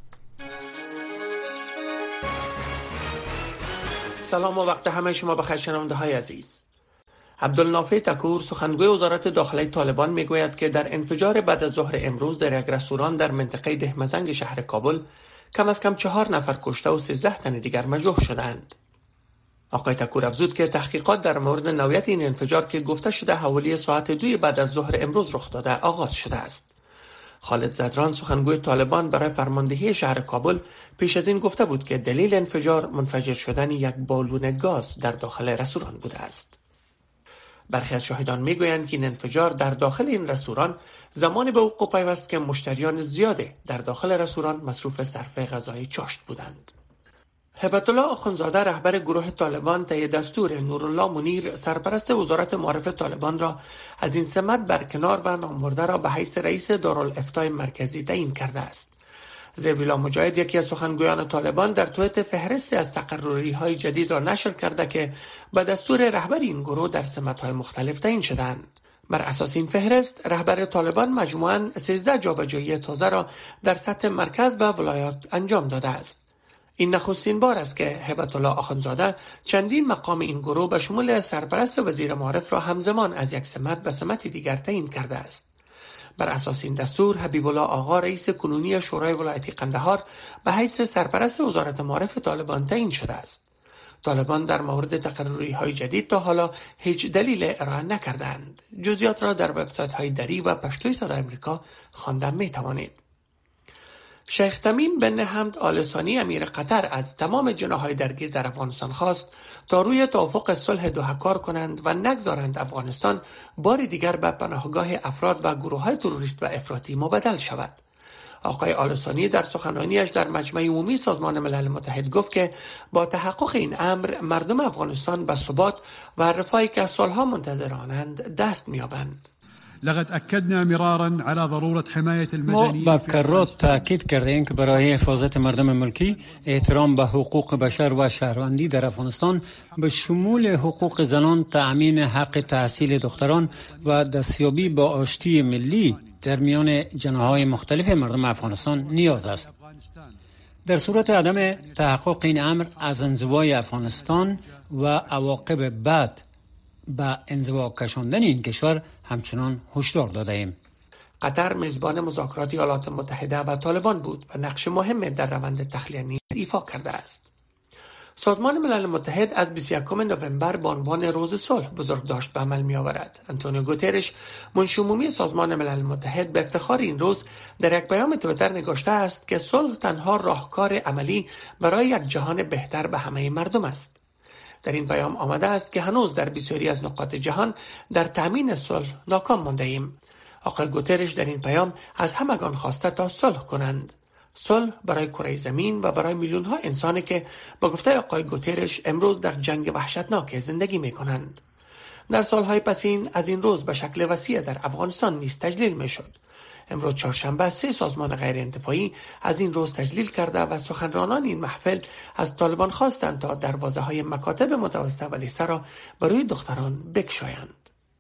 سلام و وقت همه شما بخیر شنونده های عزیز. عبدالنافع تکور سخنگوی وزارت داخله طالبان میگوید که در انفجار بعد از ظهر امروز در یک رستوران در منطقه دهمزنگ شهر کابل کم از کم چهار نفر کشته و سیزده تن دیگر مجروح شدند. آقای تکور افزود که تحقیقات در مورد نوعیت این انفجار که گفته شده حوالی ساعت دوی بعد از ظهر امروز رخ داده آغاز شده است. خالد زدران سخنگوی طالبان برای فرماندهی شهر کابل پیش از این گفته بود که دلیل انفجار منفجر شدن یک بالون گاز در داخل رستوران بوده است. برخی از شاهدان میگویند که این انفجار در داخل این رستوران زمانی به وقوع پیوست که مشتریان زیاده در داخل رستوران مصروف صرف غذای چاشت بودند. هبت الله آخونزاده رهبر گروه طالبان طی دستور نورالله منیر سرپرست وزارت معارف طالبان را از این سمت برکنار و نامبرده را به حیث رئیس دارالافتای مرکزی تعیین کرده است. زبیلا مجاهد یکی از سخنگویان طالبان در توییت فهرستی از تقرری های جدید را نشر کرده که به دستور رهبر این گروه در سمت های مختلف تعیین شدند. بر اساس این فهرست رهبر طالبان مجموعاً سیزده جابجایی تازه را در سطح مرکز و ولایات انجام داده است. این نخستین بار است که هبت الله آخونزاده چندین مقام این گروه به شمول سرپرست وزیر معارف را همزمان از یک سمت به سمت دیگر تعیین کرده است. بر اساس این دستور حبیب الله آقا رئیس کنونی شورای ولایتی قندهار به حیث سرپرست وزارت معارف طالبان تعیین شده است. طالبان در مورد تقرری های جدید تا حالا هیچ دلیل ارائه نکردند. جزئیات را در وبسایت های دری و پشتوی صدای آمریکا خواندن می توانید. شیخ تمیم بن حمد آل ثانی امیر قطر از تمام جناح‌های درگیر در افغانستان خواست تا روی توافق صلح دوحه کار کنند و نگذارند افغانستان بار دیگر به پناهگاه افراد و گروه‌های تروریست و افراطی مبدل شود. آقای آل ثانی در سخنرانیش در مجمع عمومی سازمان ملل متحد گفت که با تحقق این امر مردم افغانستان به ثبات و رفاهی که سالها منتظر آنند دست می‌یابند. لقد اكدنا مرارا على ضروره حمايه المدنيين. ما بکرات تاکید کردیم که برای حفاظت مردم ملکی احترام به حقوق بشر و شهروندی در افغانستان به شمول حقوق زنان، تأمین حق تحصیل دختران و دستیابی با آشتی ملی در میان جناح‌های مختلف مردم افغانستان نیاز است. در صورت عدم تحقق این امر از انزوای افغانستان و عواقب بد با انزوا کشاندن این کشور همچنان هشدار داده ایم. قطر میزبان مذاکرات ایالات متحده و طالبان بود و نقش مهم در روند تخلیه نیز ایفا کرده است. سازمان ملل متحد از بیست و یکم نوامبر به عنوان روز صلح بزرگداشت به عمل می آورد. آنتونیو گوترش، منشی عمومی سازمان ملل متحد، به افتخار این روز در یک پیام توییتر نگاشته است که صلح تنها راهکار عملی برای یک جهان بهتر به همه مردم است. در این پیام آمده است که هنوز در بسیاری از نقاط جهان در تامین صلح ناکام مانده ایم. آقای گوترش در این پیام از همگان خواسته تا صلح کنند. صلح برای کره زمین و برای میلیون ها انسانی که با گفته آقای گوترش امروز در جنگ وحشتناک زندگی می کنند. در سالهای پسین از این روز به شکل وسیع در افغانستان نیز تجلیل می شد. امروز چهارشنبه سه سازمان غیر انتفاعی از این روز تجلیل کرده و سخنرانان این محفل از طالبان خواستند تا دروازه های مکاتب متوسطه و لیسه را برای دختران بگشایند.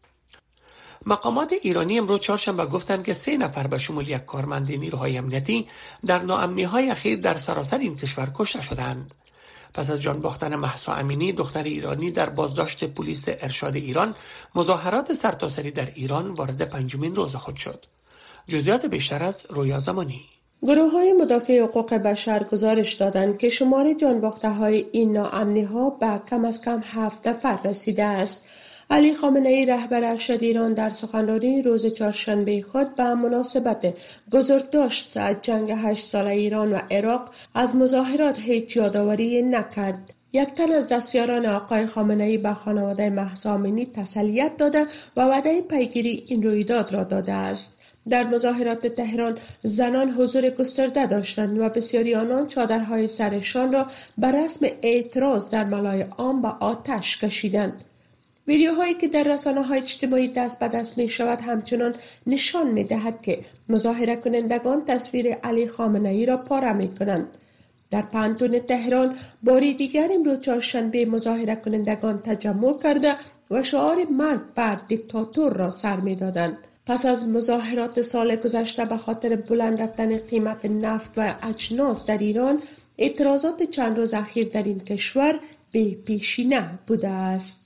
مقامات ایرانی امروز چهارشنبه گفتند که سه نفر به شمول یک کارمند نیروهای امنیتی در ناامنی‌های اخیر در سراسر این کشور کشته شدند. پس از جان باختن مهسا امینی، دختر ایرانی در بازداشت پلیس ارشاد ایران، مظاهرات سرتاسری در ایران وارد پنجمین روز خود شد. جزئیات بیشتر از رویا زمانی. گروه‌های مدافع حقوق بشر گزارش دادند که شمار جانباخته‌های این ناامنی‌ها به کم از کم هفت نفر رسیده است. علی خامنه‌ای رهبر ارشد ایران در سخنرانی روز چهارشنبه خود به مناسبت بزرگداشت از جنگ هشت ساله ایران و عراق از مظاهرات هیچ یادآوری نکرد. یک تن از دستیاران آقای خامنه‌ای به خانواده مهسا امینی تسلیت داده و وعده پیگیری این رویداد را داده است. در مظاهرات تهران زنان حضور گسترده داشتند و بسیاری آنان چادرهای سرشان را به رسم اعتراض در ملای عام به آتش کشیدند. ویدیوهایی که در رسانه‌های اجتماعی دست به دست می شود همچنان نشان می دهد که مظاهره کنندگان تصویر علی خامنه‌ای را پاره می کنند. در پانتون تهران باری دیگر امروز چهارشنبه مظاهره کنندگان تجمع کرده و شعار مرگ بر دیکتاتور را سر می دادند. پس از مظاهرات سال گذشته به خاطر بلند رفتن قیمت نفت و اجناس در ایران، اعتراضات چند روز اخیر در این کشور به پیشینه بوده است.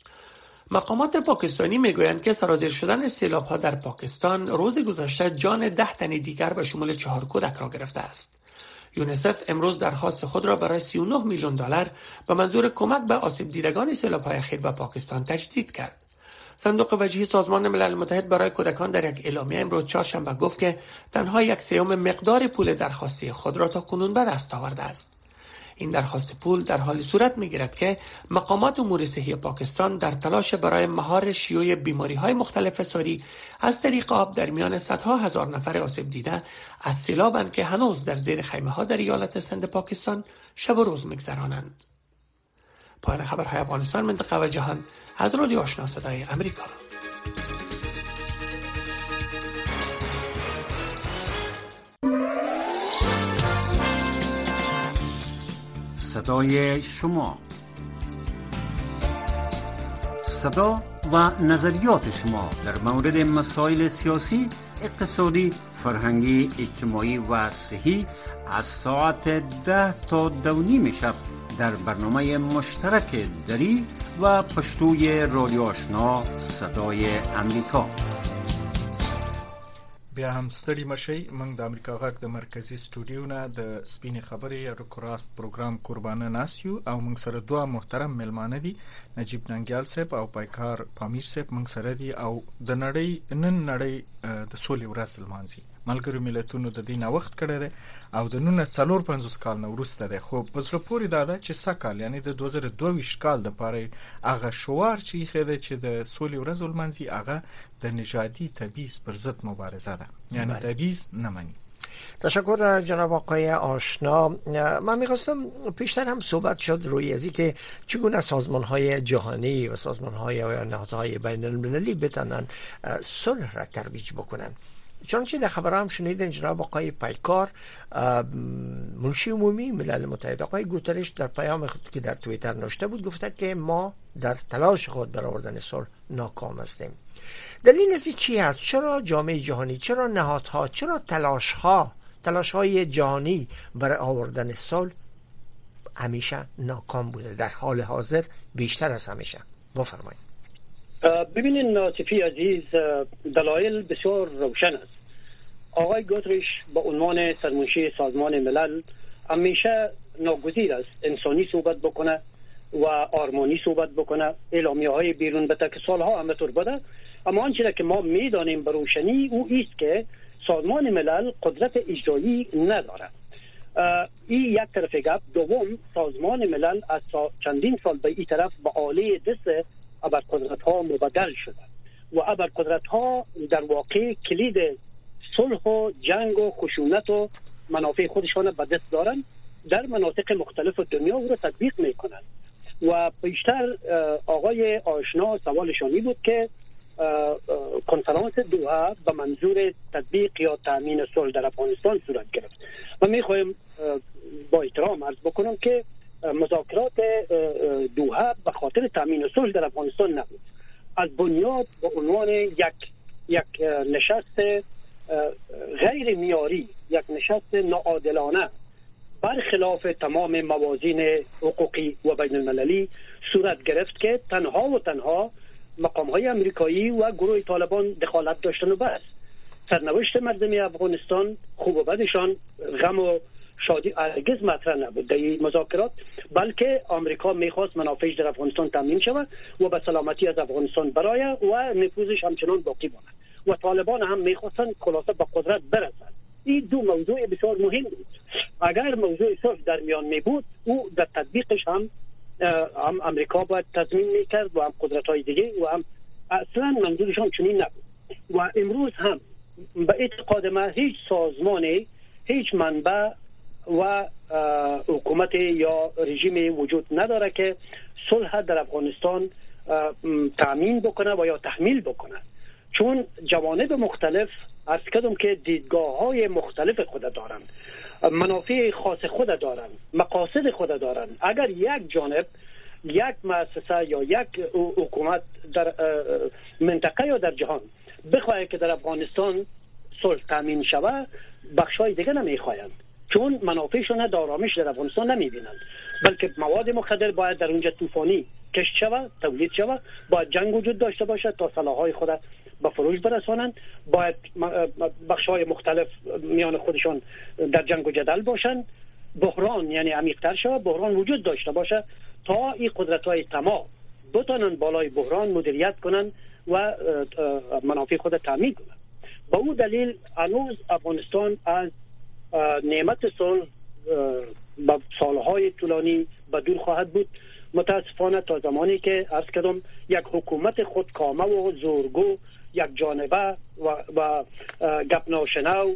مقامات پاکستانی میگویند که سرازیر شدن سیلاب‌ها در پاکستان روز گذشته جان ده تن دیگر به شمول چهار کودک را گرفته است. یونیسف امروز درخواست خود را برای سی و نه میلیون دلار به منظور کمک به آسیب دیدگان سیلاب‌های اخیر به پاکستان تجدید کرد. صندوق وجهی سازمان ملل متحد برای کودکان در یک اعلامیه امروز چهارشنبه گفت که تنها یک سوم مقدار پول درخواستی خود را تا کنون به دست آورده است. این درخواست پول در حال صورت می‌گیرد که مقامات امور صحی پاکستان در تلاش برای مهار شیوع بیماری‌های مختلف ساری از طریق آب در میان صدها هزار نفر آسیب دیده از سیلابند که هنوز در زیر خیمه‌ها در ایالت سند پاکستان شب و روز می‌گذرانند. پایان خبرهای افغانستان، منطقه و جهان از رادیو آشنا صدای امریکا. صدای شما، صدا و نظریات شما در مورد مسائل سیاسی، اقتصادی، فرهنگی، اجتماعی و صحی از ساعت ده تا دو نیم شب در برنامه مشترک دری و پشتوی رادیو آشنا صدای امریکا. بیا هم ستړي مشي. موږ د امریکا غږ د مرکزی سټوډیو نه د سپینې خبرې رکوراست پروګرام قربانه ناسیو او موږ سره دوه محترم ملمانه دي، نجیب ننګیال صاحب او پایکار پامیر صاحب موږ سره دي او د نړۍ نن نړۍ د سولې ورځ لمانځي. ملګرو ملتونو د دې نه وخت کړی دی او د نن څلور پنځوس کال نه وروسته دی، خو په زړه پورې دا ده چې سکال یعنی د دوه زره دوه ویشت کال د پاره هغه شوار چې خېده چې د سولې ورځ لمانځي هغه د نژادي تبعیض پر ضد مبارزه ده، یعنی تبعیض نمانی. تشکر جناب آقای آشنا. من میخواستم پیشتر هم صحبت شد روی ازی که چگونه سازمان های جهانی و سازمان های و نهادهای بین المللی بتونن صلح را ترویج بکنن. چنانچه در خبر هم شنیدین جناب آقای پیکار منشی عمومی ملل متحد آقای گوترش در پیام خود که در توییتر نوشته بود گفته که ما در تلاش خود برای آوردن صلح ناکام هستیم. دلیل از این چی هست؟ چرا جامعه جهانی، چرا نهادها، چرا تلاشها تلاشهای جهانی برای آوردن صلح همیشه ناکام بوده در حال حاضر بیشتر از همیشه؟ بفرمایید. ببینین ناصفی عزیز، دلایل بسیار روشن است. آقای گوترش با عنوان سرمنشی سازمان ملل همیشه ناگزیر است انسانی صحبت بکنه و آرمانی صحبت بکنه، اعلامیه های بیرون بده که سالها همطور بوده. اما آنچه که ما میدانیم به روشنی او است که سازمان ملل قدرت اجرایی نداره. این یک طرف گپ. دوم، سازمان ملل از چندین سال به این طرف به آله دست ابرقدرت ها مبدل شده و ابرقدرت ها در واقع کلید صلح و جنگ و خشونت و منافع خودشان به دست دارن، در مناطق مختلف دنیا او را تطبیق میکنن. و بیشتر آقای آشنا سوالشان این بود که کنفرانس دوحه به منظور تطبیق یا تامین صلح در افغانستان صورت گرفت و میخوایم با احترام عرض بکنم که مذاکرات دوحه به خاطر تامین صلح در افغانستان نبود. از بنیاد به عنوان یک یک نشست غیر معیاری، یک نشست ناعادلانه برخلاف تمام موازین حقوقی و بین المللی صورت گرفت که تنها و تنها مقام های امریکایی و گروه طالبان دخالت داشتن و بس. سرنوشت مردم افغانستان، خوب و بدشان، غم و شادی هرگز مطرح نبود در این مذاکرات، بلکه آمریکا میخواست منافعش در افغانستان تامین شود و به سلامتی از افغانستان برای و نفوذش همچنان باقی ماند و طالبان هم میخواستن خلاصه به قدرت برسند. این دو موضوع بسیار مهم بود. اگر موضوع صلح در میان می بود، او در تطبیقش هم هم امریکا باید تضمین میکرد و هم قدرت های دیگه و هم اصلا منظورشان چنین نبود. و امروز هم به اعتقاد من هیچ سازمانی، هیچ منبع و حکومت یا رژیم وجود نداره که صلح در افغانستان تامین بکنه و یا تحمیل بکنه، چون جوانب مختلف عرض کردم که دیدگاه های مختلف خود دارن، منافع خاص خود دارن، مقاصد خود دارن. اگر یک جانب، یک مؤسسه یا یک حکومت در منطقه یا در جهان بخواه که در افغانستان صلح تامین شود، بخشای دیگه نمیخواین، چون منافعشون در آرامش در افغانستان نمیبینن، بلکه مواد مخدر باید در اونجا طوفانی کشت شود، تولید شود، باید جنگ وجود داشته باشد تا سلاحهای خود به فروش برسانند، باید بخش‌های مختلف میان خودشان در جنگ و جدل باشند، بحران یعنی عمیق‌تر شود، بحران وجود داشته باشه تا این قدرت‌های طماع بتونن بالای بحران مدیریت کنن و منافع خود تامین کنن. با اون دلیل هنوز افغانستان از نعمت صلح با سالهای طولانی بدور خواهد بود. متاسفانه تا زمانی که عرض کردم یک حکومت خودکامه و زورگو، یک جانبه و, و گپ ناشنو،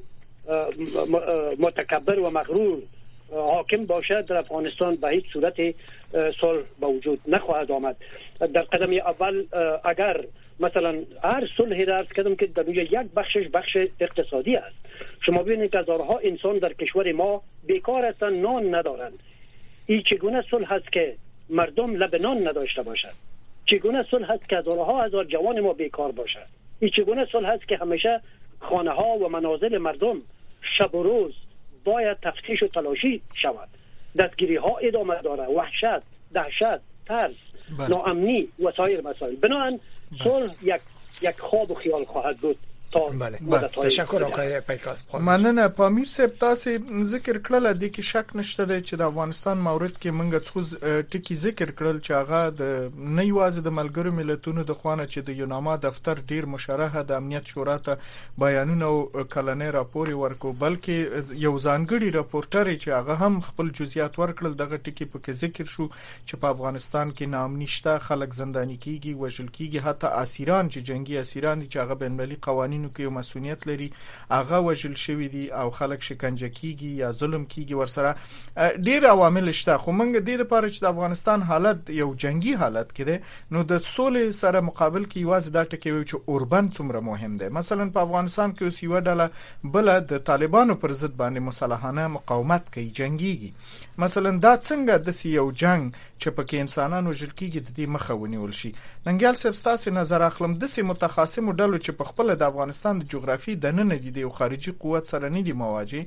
متکبر و مغرور حاکم باشد، در افغانستان به هیچ صورت صلح به وجود نخواهد آمد. در قدم اول اگر مثلا هر صلحی را عرض کردم که در اونجا یک بخشش بخش اقتصادی است. شما ببینید که هزارها انسان در کشور ما بیکار هستند، نان ندارند. این چگونه صلح است که مردم لب نان نداشته باشند؟ چگونه صلح است که هزارها هزار جوان ما بیکار باشند؟ این چگونه صلح است که همیشه خانه ها و منازل مردم شب و روز باید تفتیش و تلاشی شود؟ دستگیری ها ادامه داره، وحشت، دهشت، ترس، ناامنی و سایر مسائل. بنابراین صلح یک یک خواب و خیال خواهد بود. بله بله تشکر آقای پیکار. مننه. پامیر صاحب تاسو ذکر کړل د کې شک نشته دی چې د افغانستان مورد کې منګه څو ټکی ذکر کړل چې هغه د نه یوازې د ملګرو ملتونو د خوانه چې د یوناما دفتر ډیر مشرحه د امنیت شورا ته بیانونه او کلنې راپور ورکو، بلکې یو ځانګړي راپورټر چې هغه هم خپل جزئیات ورکړل. دغه ټکی په کې ذکر شو چې په افغانستان کې ناامني شته، خلک زنداني کیږي، وژل کیږي، حتی اسیران چې جنگي اسیران دي چې هغه بین المللي قوانین کې یو مسؤلیت لري هغه وژل شوی دي او خلک شکنجه کیږي یا ظلم کیږي. ورسره ډیر عوامل شته، خو موږ د دې لپاره چې د افغانستان حالت یو جنگي حالت کې دی، نو د سولې سره مقابل کې یوازې دا ټکی وي چې اوربن څومره مهم دی. مثلا په افغانستان کې اوس یو ډله بل د طالبانو پر ضد باندې مسلحانه مقاومت کوي، جنگيږي. مثلا دا څنګه د یو جنگ چې پکې انسانانو وژل کیږي د دې مخه ونیول شي؟ ننګیال صاحب تاسو نظر اخلم د سي متخاصمو ډلو چې په خپل د افغانستان د جغرافي د نن دي د خارجي قوت سره نه دي مواجه،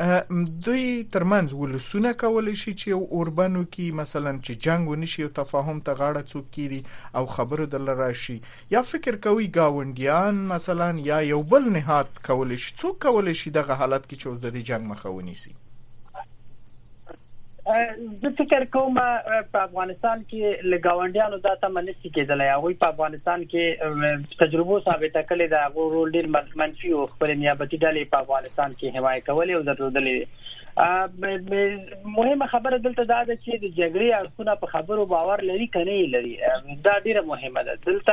دوی ترمنځ ولسونه کولای شي چې اوربنو کې مثلا چې جنگ ونشي او تفاهم ته غاړه څوک کړي او خبرو دل راشي، یا فکر کوي گاونډیان مثلا یا یو بل نهاد کولای شي څوک کولای شي دغه حالت کې چې اوس د دې جنگ مخه ونیسي؟ زه فکر کوم په افغانستان کې لګاونډیانو دا تمنسي کېدل هغه په افغانستان کې تجربه ثابته کړې ده هغه رول ډیر منفي او خپل نیابتي ډلې په افغانستان کې حمایت کولې او درلودلې مهمه خبره دلته دا ده چې د جګړې اړخونه په خبرو باور لري کنه لري دا ډیره مهمه ده دلته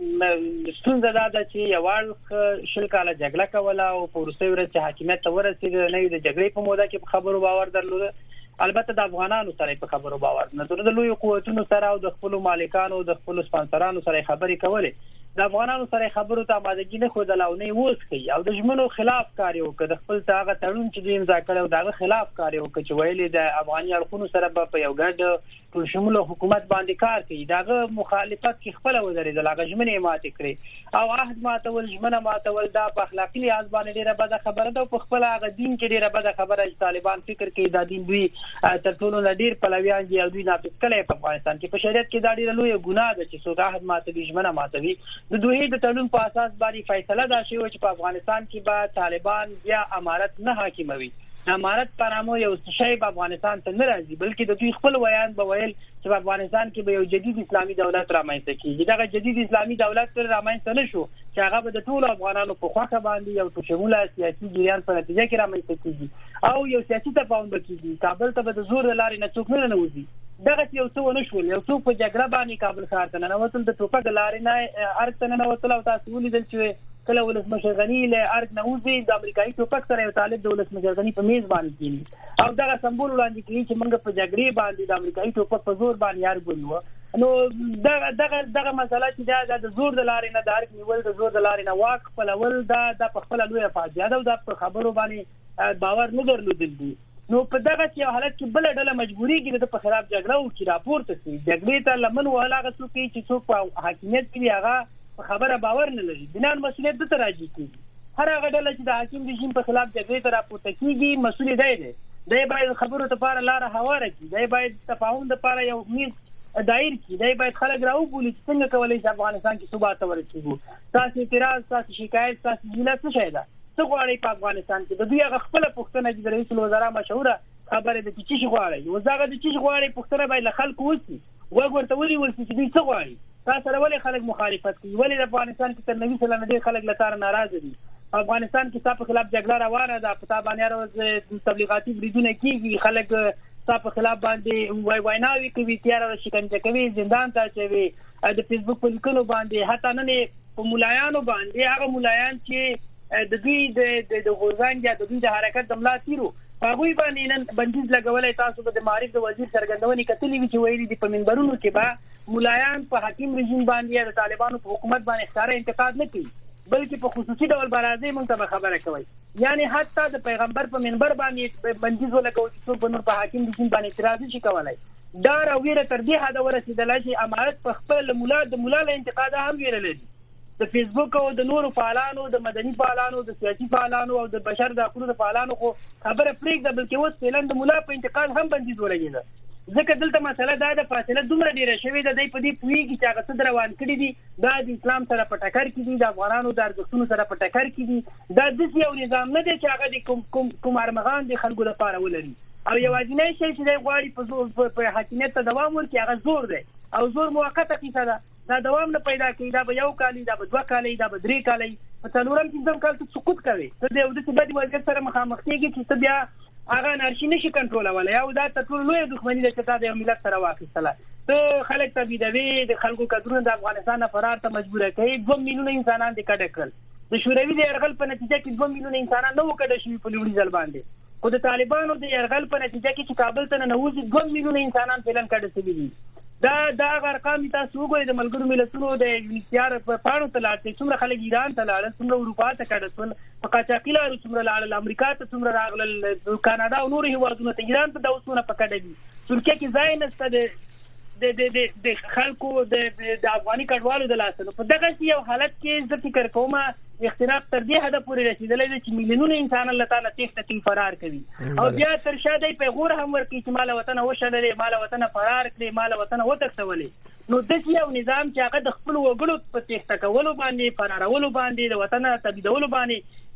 ستونزه دا ده چې یوال شل کاله جګړه کوله او په وروستي ورځ چې حاکمیت ته ورسېد نه د جګړې په موده کې په خبرو باور درلوده البته د افغانانو سره په خبرو باور نه درلود د لوی قوتونو سره او د خپل مالکانو د خپل سپانسرانو سره خبرې کولې د افغانانو سره خبرو ته آمادګي نه خو د لاونې ووس کوي او د ژمنو خلاف کار وکړي د خپل تاغه تړون چې د امضا کړو دغه خلاف کار وکړي چې ویلي د افغاني اړخونو سره په یو ګډ ټول شموله حکومت باندې کار کوي دغه مخالفت کې خپل وزري د لاغه ژمنې ماته کړې او عهد ماته ول ژمنه ماته ول دا په اخلاقی لحاظ باندې ډیره بده خبره ده په خپل هغه دین کې ډیره بده خبره چې طالبان فکر کوي دا دین دوی تر ټولو نډیر پلویان دي او دوی نافذ کړي په افغانستان کې په شریعت کې دا ډیره لوی ګناه ده چې څوک عهد ماته ژمنه ماته وي د دوی د تړون په اساس باندې فیصله دا شوی چې په افغانستان کې به طالبان یا امارت نه حاکموي امارت پرامو یو شی په افغانستان ته نه راځي بلکې د دوی خپل ویان به ویل چې په افغانستان کې به یو جدید اسلامي دولت رامنځته کیږي دا جدید اسلامي دولت رامنځته نشو چې هغه به د ټول افغانانو په خواخه باندې یو ټولشموله سیاسي جریان په نتیجه کې رامنځته کیږي او یو سیاسي تفاهم وکړي کابل ته به د زور لارې نه څوک نه نوځي دغه یو څه ونشول یو څوک په جګړه باندې کابل ښار ته نه وتل د ټوپک لارې نه ارګ ته نه وتل او تاسو ولیدل چې کله ولسمشر غنی له ارګ نه وځي د امریکایي ټوپک سره یو طالب د ولسمشر غنی په میز باندې کېني او دغه سمبول وړاندې کوي چې موږ په جګړې باندې د امریکایي ټوپک په زور باندې یار بولو نو دغه دغه دغه مسله چې دا د زور د لارې نه د ارګ نیول د زور د لارې نه واک خپلول دا د خپل لوی فاجعه ده او د خبرو باندې باور نه درلودل دي نو په دغه چې حالت کې بل ډله مجبوري کې د په خلاف جګړه او چې راپورته شي جګړې ته لمن وهلاغه څوک چې څوک په حاکمیت کې هغه خبره باور نه لري بنان مسؤلیت د تراجي کیږي هر هغه ډله چې د حاکم رژیم په خلاف جګړې ته راپورته کیږي مسؤل دی دی دی باید خبرو ته لپاره لار هواره کړي دی باید تفاهم لپاره یو میز دایر کړي دی باید خلک راوبولي چې څنګه کولای شي افغانستان کې ثبات ورسیږي تاسو اعتراض تاسو شکایت تاسو ځله څه شي دا څه غواړي په افغانستان کې د دوی هغه خپل پښتنه چې د رئیس الوزرا مشهوره خبره ده چې څه غواړي وزغه د څه غواړي پښتنه باید خلک وسی وګورته ولي ولسی چې دوی څه غواړي تاسو سره ولې خلک مخالفت کوي ولې د افغانستان کې تر نوي سلنه ډېر خلک لتار ناراضه دي افغانستان کې تاسو خلاف جګړه روانه ده په تابع باندې راوځي تبلیغاتي بریدونه کیږي خلک تاسو خلاف باندې وای ویناوي کوي تیار او شکنجه کوي زندان ته چوي د فیسبوک په لیکلو باندې حتی نن په مولایانو باندې هغه مولایان چې د دوی د غوزان یا د دوی د حرکت د ملا تیرو هغه باندې نن بندیز لګولای تاسو به د معارف د وزیر سرګندونی کتلې چې ویلي دي په منبرونو کې با مولایان په حاکم رژیم باندې د طالبانو په حکومت باندې ښکاره انتقاد نه کوي بلکې په خصوصي ډول برازي مونږ ته خبره کوي یعنی حتی د پیغمبر په منبر باندې بندیز ولګول چې څوک په حاکم رژیم باندې اعتراض شي کولای دا راویره تر دې حد ورسېدل چې امارت په خپل مولا د مولا له انتقاد هم ویرل دي د فیسبوک او د نورو فعالانو د مدني فعالانو د سیاسي فعالانو او د بشر د حقوقو فعالانو خو خبره پرېږده بلکې اوس فعلا د مولا په انتقاد هم بندیز ولګېده ځکه دلته مسله دا د فاصله دومره ډیره شوې ده د په دې پویږي چې هغه څه روان کړي دي دا د اسلام سره په ټکر کې دي د افغانانو د ارزښتونو سره په ټکر کې دي دا د یو نظام نه دی چې هغه د کوم کوم کوم ارمغان د خلکو لپاره ولري او یوازینی شی چې دی غواړي په زور په حاکمیت ته دوام ورکړي هغه زور دی او زور موقته کیسه ده دا دوام نه پیدا کوي دا به یو کال دا به دوه کال دا به درې کال په څلورم کې ځم کال ته سقوط کوي ته د یو د څه بدی وضعیت سره مخامخ کېږي چې ته بیا هغه انارشي نشي کنټرولولای او دا ټول لوی دښمنی ده چې تا د ملت سره واخیستله ته خلک ته بيدوي د خلکو کډرونه د افغانستان فرار ته مجبور کړي دوه میلیونه انسانان د کډه کړل د شوروي د يرغل په نتیجه کې دوه میلیونه انسانان نو کډه شوي په لوړي ځل باندې خو د طالبانو د يرغل په نتیجه کې چې کابل ته نه وځي دوه میلیونه انسانان فعلا کډه شوي دي دا دا ارقام تاسو وګورئ د ملګرو ملتونو د یونیسیار په پاڼو ته لاړ څومره خلک ایران ته لاړ څومره اروپا ته کډه شول په قاچاقي لارو څومره لاړ امریکا ته څومره راغلل کاناډا او نور هیوادونو ته ایران ته دا اوسونه په کډه دي ترکیه کې ځای نشته د د د د خلکو د د افغاني کډوالو د لاسونو په دغه یو حالت کې زه فکر کوم اختلاف تر دې حد پورې رسیدلی چې میلیونونه انسانان له تانه تېښته کوي فرار کوي او بیا تر شا دی پیغور هم ورکوي چې مال وطن وشللې مال وطن فرار کړي مال وطن وتښتولې نو داسې یو نظام چې هغه د خپل وګړو په تېښته کولو باندې فرارولو باندې د وطن تبعیدولو باندې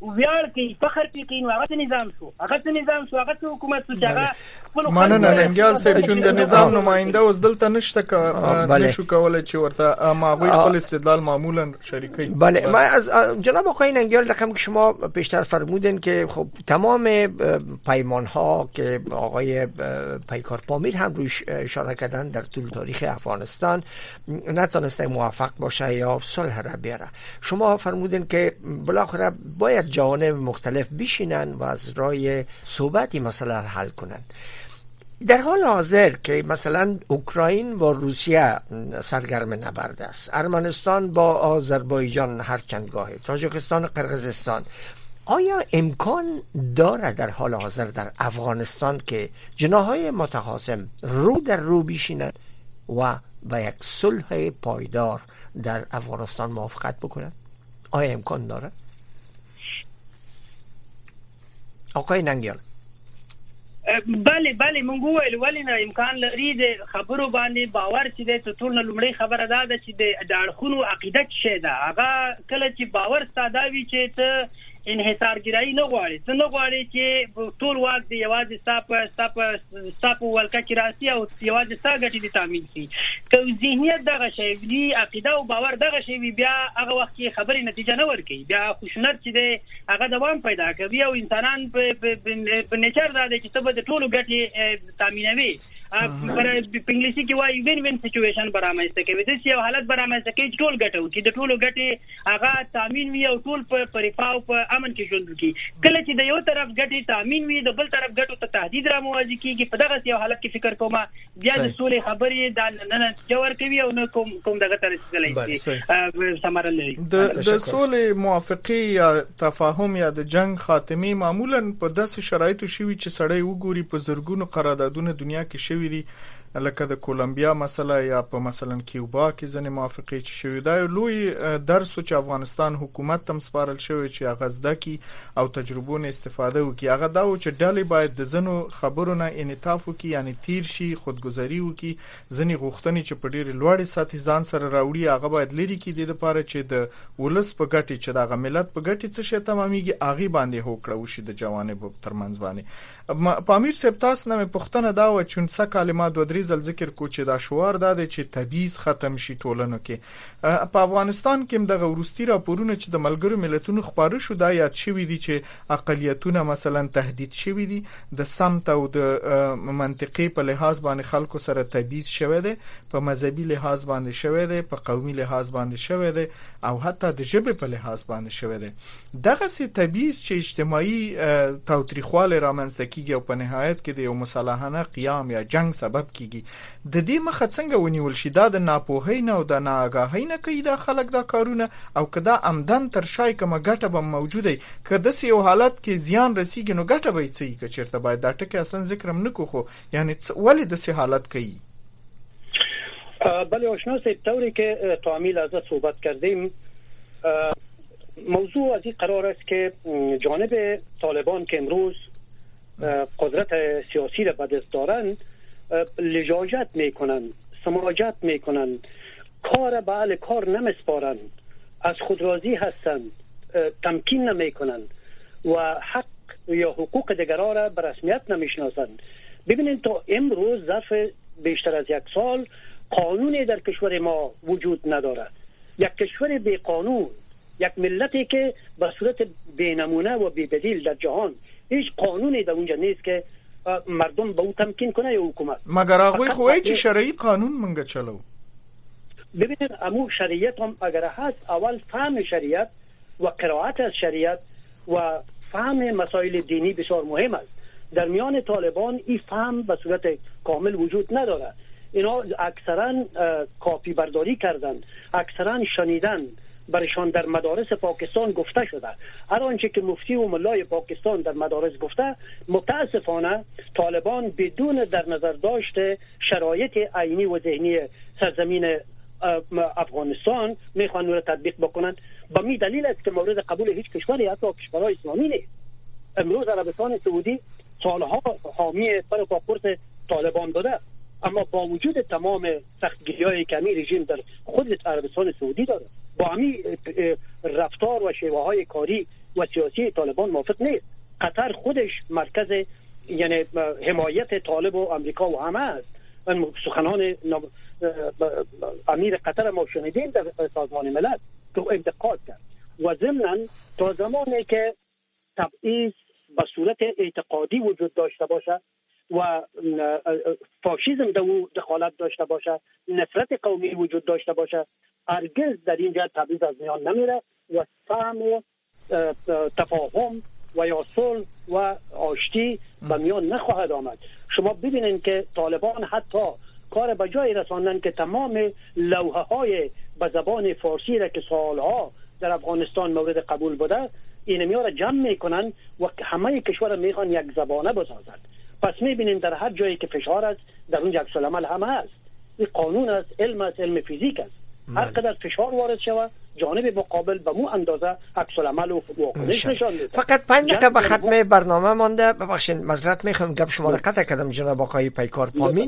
ویاړ کوي فخر کوي نو هغه نظام شو هغه نظام شو هغه حکومت شو هغه مننه لنګیال صاحب چې د نظام نماینده اوس دلته نشته که نشو کولای چې ورته ماغوی خپل استدلال معمولا شریکی. بله ما از جناب آقای ننگیال رقم که شما پیشتر فرمودن که خب تمام پیمان ها که آقای پیکار پامیر هم روش اشاره کردن در طول تاریخ افغانستان نتونسته موفق باشه یا صلح را بیاره. شما فرمودن که بالاخره باید جوانب مختلف بشینن و از راه صحبتی مسئله را حل کنن. در حال حاضر که مثلا اوکراین با روسیه سرگرم نبرد است، ارمنستان با آذربایجان هر چند گاهه، تاجیکستان و قرقیزستان، آیا امکان داره در حال حاضر در افغانستان که جناح‌های متخاصم رو در رو بشینند و به یک صلح پایدار در افغانستان موافقت بکنند؟ آیا امکان داره؟ آقای ننگیال. بله بله مونږ ویل ولې نه امکان لري د خبرو باندې باور چې د ټول نه لومړی خبره ده چې د اړخونو عقیدت شه ده هغه کله چې باور ساده وي چې ته انحصارګرایي نه غواړي ته نه غواړي چې ټول واک دی یوازې ستاپ ستاپ ستاپ ولکه کې راسي او یوازې ستا ګټې دي تامین شي که ذهنیت دغه شی وي عقیده او باور دغه شی وي بیا هغه وخت کې خبرې نتیجه نه ورکوي بیا خوشنط چې دی هغه دوام پیدا کوي او انسانان په نیچر دا دی چې ته به د ټولو ګټې تامینوي پر انګلیسي کې وایي وین وین سچويشن برامجته کوي د یو حالت برامجته کوي چې ټول ګټو چې د ټولو ګټې هغه تامین وي او ټول په رفاه او په امن کې ژوند کوي کله چې د یو طرف ګټې تامین وي د بل طرف ګټو ته تهدید را موازي کیږي په دغه یو حالت کې فکر کوم بیا د سولې خبرې د نه نه جوړ کوي او نه کوم کوم دغه تر څه سماره لري د د سولې موافقه یا تفاهم یا د جنگ خاتمه معمولا په داسې شرایطو شوي چې سړی وګوري په زرګونو قراردادونه دنیا کې شوي دي لکه د کولمبیا مسله یا په مثلا کیوبا کې ځنې موافقه چې شوی دا لوی درس چې افغانستان حکومت تم سپارل شوی چې هغه زده کی او تجربونه استفاده وکړي هغه دا و چې ډلې باید د زنو خبرونه انعطاف وکړي یعنی تیر شي خودگذری وکړي ځنې غوښتنې چې په ډېر لوړ سطح ځان سره راوړي هغه باید لري کې د لپاره چې د ولس په ګټه چې د ملت په ګټه څه شي تمامېږي هغه باندې هوکړه وشي د جوانب ترمنځ باندې پامیر صاحب تاسو نه پښتنه دا و چې څه کلمات دوه ځل ذکر کو چې دا شوار دا چې تبعیض ختم شي ټولنو کې په افغانستان کې د غورستي راپورونه چې د ملګرو ملتونو خبرو شو دا یاد شوی دي چې اقلیتونه مثلا تهدید شوی دي د سمت او د منطقي په لحاظ باندې خلکو سره تبعیض شوی دی په مذهبي لحاظ باندې شوی دی په قومي لحاظ باندې شوی دی او حتی د ژبې په لحاظ باندې شوی دی دغه سي تبعیض چې اجتماعي تاوتریخواله رامنځته کیږي او په نهایت کې د یو مصالحانه قیام یا جنگ سبب کیږي د دې مخه څنګه ونیول شي دا د ناپوهۍ نه او د ناآگاهۍ نه کوي دا خلک دا کارونه او کدا عمدن تر شای کومه ګټه به موجوده که د یو حالت کې زیان رسیږي نو ګټه به څه کې چیرته باید دا ټکي اصلا ذکرم نکو خو یعنی ولې د سه حالت کوي بله آشنا صاحب طوری که تعمیل از صحبت کردیم موضوع از این قرار است که جانب طالبان که امروز قدرت سیاسی را به دست دارند لجاجت میکنن سماجت میکنن کار به اهل کار نمیسپارن از خودرازی هستن تمکین نمیکنن و حق یا حقوق دیگران را به رسمیت نمیشناسن. ببینید تا امروز ظرف بیشتر از یک سال قانونی در کشور ما وجود نداره یک کشور بی قانون یک ملتی که به صورت بی نمونه و بی بدیل در جهان هیچ قانونی در اونجا نیست که مردم به او تمکین کنه یا حکومت مگر هغه خوای چې شرعي قانون منګه چلو ببینید امو شریعت هم اگر هست اول فهم شریعت و قرائت از شریعت و فهم مسائل دینی بسیار مهم است در میان طالبان این فهم به صورت کامل وجود نداره اینا اکثرا کاپی برداری کردن اکثرا شنیدن برشان در مدارس پاکستان گفته شده هر آنچه که مفتی و ملای پاکستان در مدارس گفته متاسفانه طالبان بدون در نظر داشته شرایط عینی و ذهنی سرزمین افغانستان میخوان رو تطبیق بکنند با می دلیل است که مورد قبول هیچ کشوری حتی کشورهای اسلامی نیست امروز عربستان سعودی سالها حامی پر پاپورت طالبان بوده اما با وجود تمام سختگیری‌های که همی رژیم در خود عربستان سعودی داره با همی رفتار و شیوه‌های کاری و سیاسی طالبان موافق نیست. قطر خودش مرکز یعنی حمایت طالب و امریکا و همه است. سخنان امیر قطر ما شنیدیم در سازمان ملل که انتقاد کرد و ضمناً تا زمانی که تبعیض به صورت اعتقادی وجود داشته باشه و فاشیسم در او دخالت داشته باشه، نفرت قومی وجود داشته باشه، هرگز در اینجا تبعیض از میان نمیره و فهم و تفاهم و یا صلح و آشتی به میان نخواهد آمد. شما ببینید که طالبان حتی کار به جای رساندن که تمام لوحه های به زبان فارسی را که سالها در افغانستان مورد قبول بوده اینمی را جمع میکنن و همه کشور میخوان یک زبانه بسازند. پس میبینیم در هر جایی که فشار است در اونجا عکس العمل همه است. این قانون است، علم است، علم فیزیک است. هر قدر فشار وارد شود جانب مقابل به مو اندازه عکس العمل و واکنش نشان میده. فقط پنج دقیقه به ختم برنامه مانده. ببخشید معذرت میخوام گپ شما را قطع کردم جناب آقای پیکار پامین.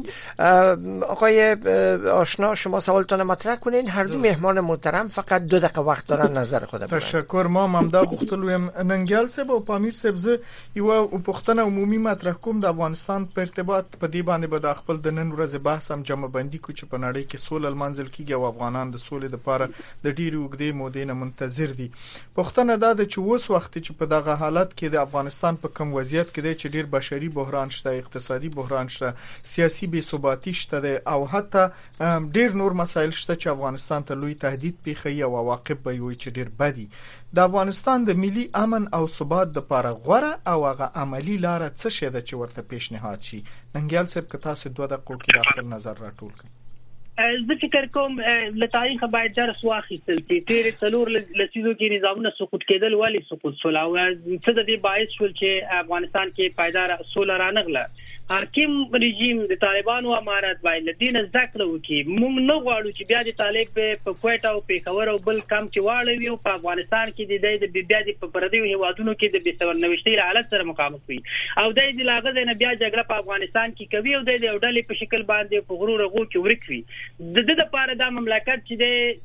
آقای آشنا شما سوالتون مطرح کنین. هر دو مهمان محترم فقط دو دقیقه وقت دارن نظر خود بگن. تشکر. ما ممدا غوښتلوم ننګیال صاحب او پامیر صاحب زه یو پښتنه عمومي مطرح کوم د افغانستان په ارتباط په دې باندې به د خپل د نن ورځې بحث هم جمع بندي کو چې په نړۍ کې سوله لمنځل کیږي او افغانان د سولې لپاره د ډیرو وګړي مودې نه منتظر دي. پښتنه دا د چې اوس وخت چې په دغه حالت کې د افغانستان په کوم وضعیت کې دی چې ډیر بشري بحران شته، اقتصادي بحران شته، سیاسي بې ثباتي شته او حتی ډیر نور مسایل شته چې افغانستان ته لوی تهدید پیښي او عواقب به وي چې ډیر بدی. د افغانستان د ملي امن او ثبات لپاره غوړه او هغه عملی لار څه شي د چې ورته پیشنهاد شي. ننګیال صاحب که تاسو دوه دقیقو کې خپل نظر راټول کړئ. زه فکر کوم له تاریخ باید درس واخیستل چې تیر څلور لسیزو کې نظامونه سقوط کېدل ولی سقوط سول او څه د دې باعث شول چې افغانستان کې پایدار سوله رانغله. حاکم رژیم د طالبانو امارات باید دین ذکر وکي. موږ نه غواړو چې بیا د طالب په کوټه او پیښور او بل کم کې واړوي او په افغانستان کې د د بیا د پردیو هیوادونو کې د بیسورنوشتي حالت سره مخامخ وي او د دې لاغه نه بیا جګړه په افغانستان کې کوي او د ډلې په شکل باندې په غرور غو کې ورکوي. د دې لپاره د مملکت چې د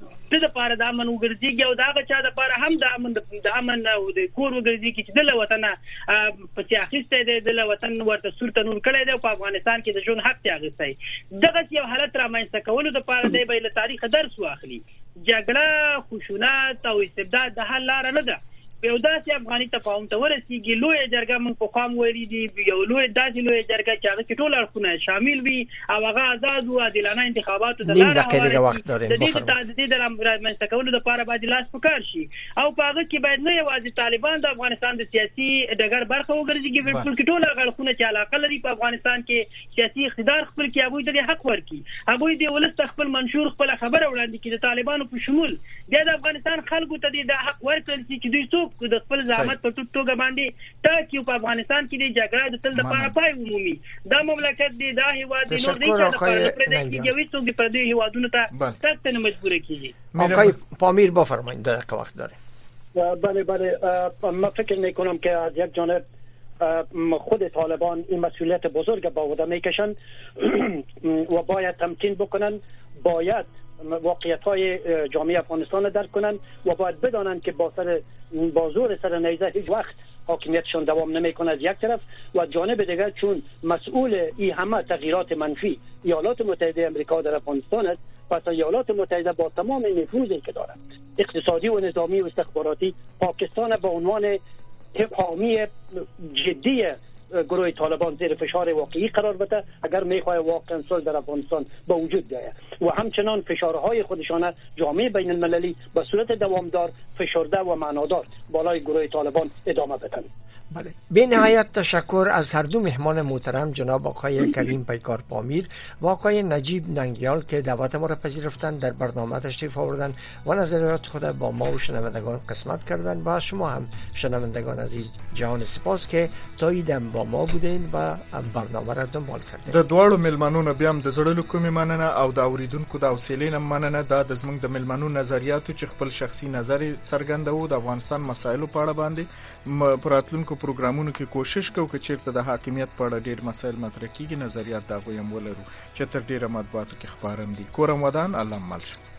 د لپاره د امن وګرځيږي او دا چا د لپاره هم د امن د امن او د کور وګرځيږي چې د وطن په سیاست د وطن ورته صورت نور کړي دی په افغانستان کې د ژوند حق تیاغستای دغه یو حالت را مېنځته کولو د لپاره دی به له تاریخ درس واخلي. جګړه خشونت او استبداد د حل لار نه ده. په داسې افغاني تفاهم ته ورسیږي لوی جرګه موږ په قام ویلي دي یو لوی داسې لوی جرګه چې هغه ټول اړخونه شامل وي او هغه آزاد او عادلانه انتخابات د لاره د وخت داریم د دې د رامنځته کولو لپاره باید لاس پکار شي او په هغه کې باید نه یوازې طالبان د افغانستان د سیاسي ډګر برخه وګرځي بلکې ټول اړخونه چې علاقه لري په افغانستان کې سیاسي اقتدار خپل کې هغه د حق ورکي هغه د ولست خپل منشور خپل خبره وړاندې کړي د طالبانو په شمول د افغانستان خلکو ته د حق ورکړي چې دوی څوک د خپل زحمت په توګه باندې تاکي په افغانستان کې د جګړې د تل لپاره پای ومومي. دا مملکت دی دا هیواد دی نور دی چې د یوې څوک په دې هیوادونو ته تاسو نه مجبور کیږي. آقای پامیر بفرمایید دقیقه وقت داره. بله بله من فکر میکنم که از یک جانب خود طالبان این مسئولیت بزرگ با عهده میکشن و باید تمکین بکنن، باید واقعیت های جامعه افغانستان را درک کنن و باید بدانند که با سر با زور سر نیزه هیچ وقت حاکمیتشان دوام نمیکنه از یک طرف و جانب دیگر چون مسئول این همه تغییرات منفی ایالات متحده آمریکا در افغانستان است پس ایالات متحده با تمام نفوذی که دارد اقتصادی و نظامی و استخباراتی پاکستان به عنوان حامی جدی گروه طالبان زیر فشار واقعی قرار بده اگر میخواه واقعا صلح در افغانستان به وجود بیاید و همچنان فشارهای خودشان جامعه بین المللی به صورت دوامدار فشرده و معنادار بالای گروه طالبان ادامه بدن. بله به نهایت تشکر از هر دو مهمان محترم جناب آقای کریم پیکار پامیر و آقای نجیب ننگیال که دعوت ما را پذیرفتند در برنامه تشریف آوردند و نظریات خود با ما و شنوندگان قسمت کردند و شما هم شنوندگان عزیز جهان سپاس که تا ایدم با ما بودین و برنامه را دنبال کردین. د دوړو ملمنونو بیا هم د زړه کومې مننه او د اوریدونکو د حوصلې نه مننه. دا د زموږ د ملمنو نظریاتو چې خپل شخصي نظر څرګندوي د افغانستان مسایلو په اړه باندې پراتلونکو پروګرامونو کې کوشش کوو چې چیرته د حاکمیت په اړه ډېر مسایل مطرح کیږي نظریات دا غویم ولرو چې تر ډیره مطبوعاتو کې خبرم دي. کورم ودان الله مل شي.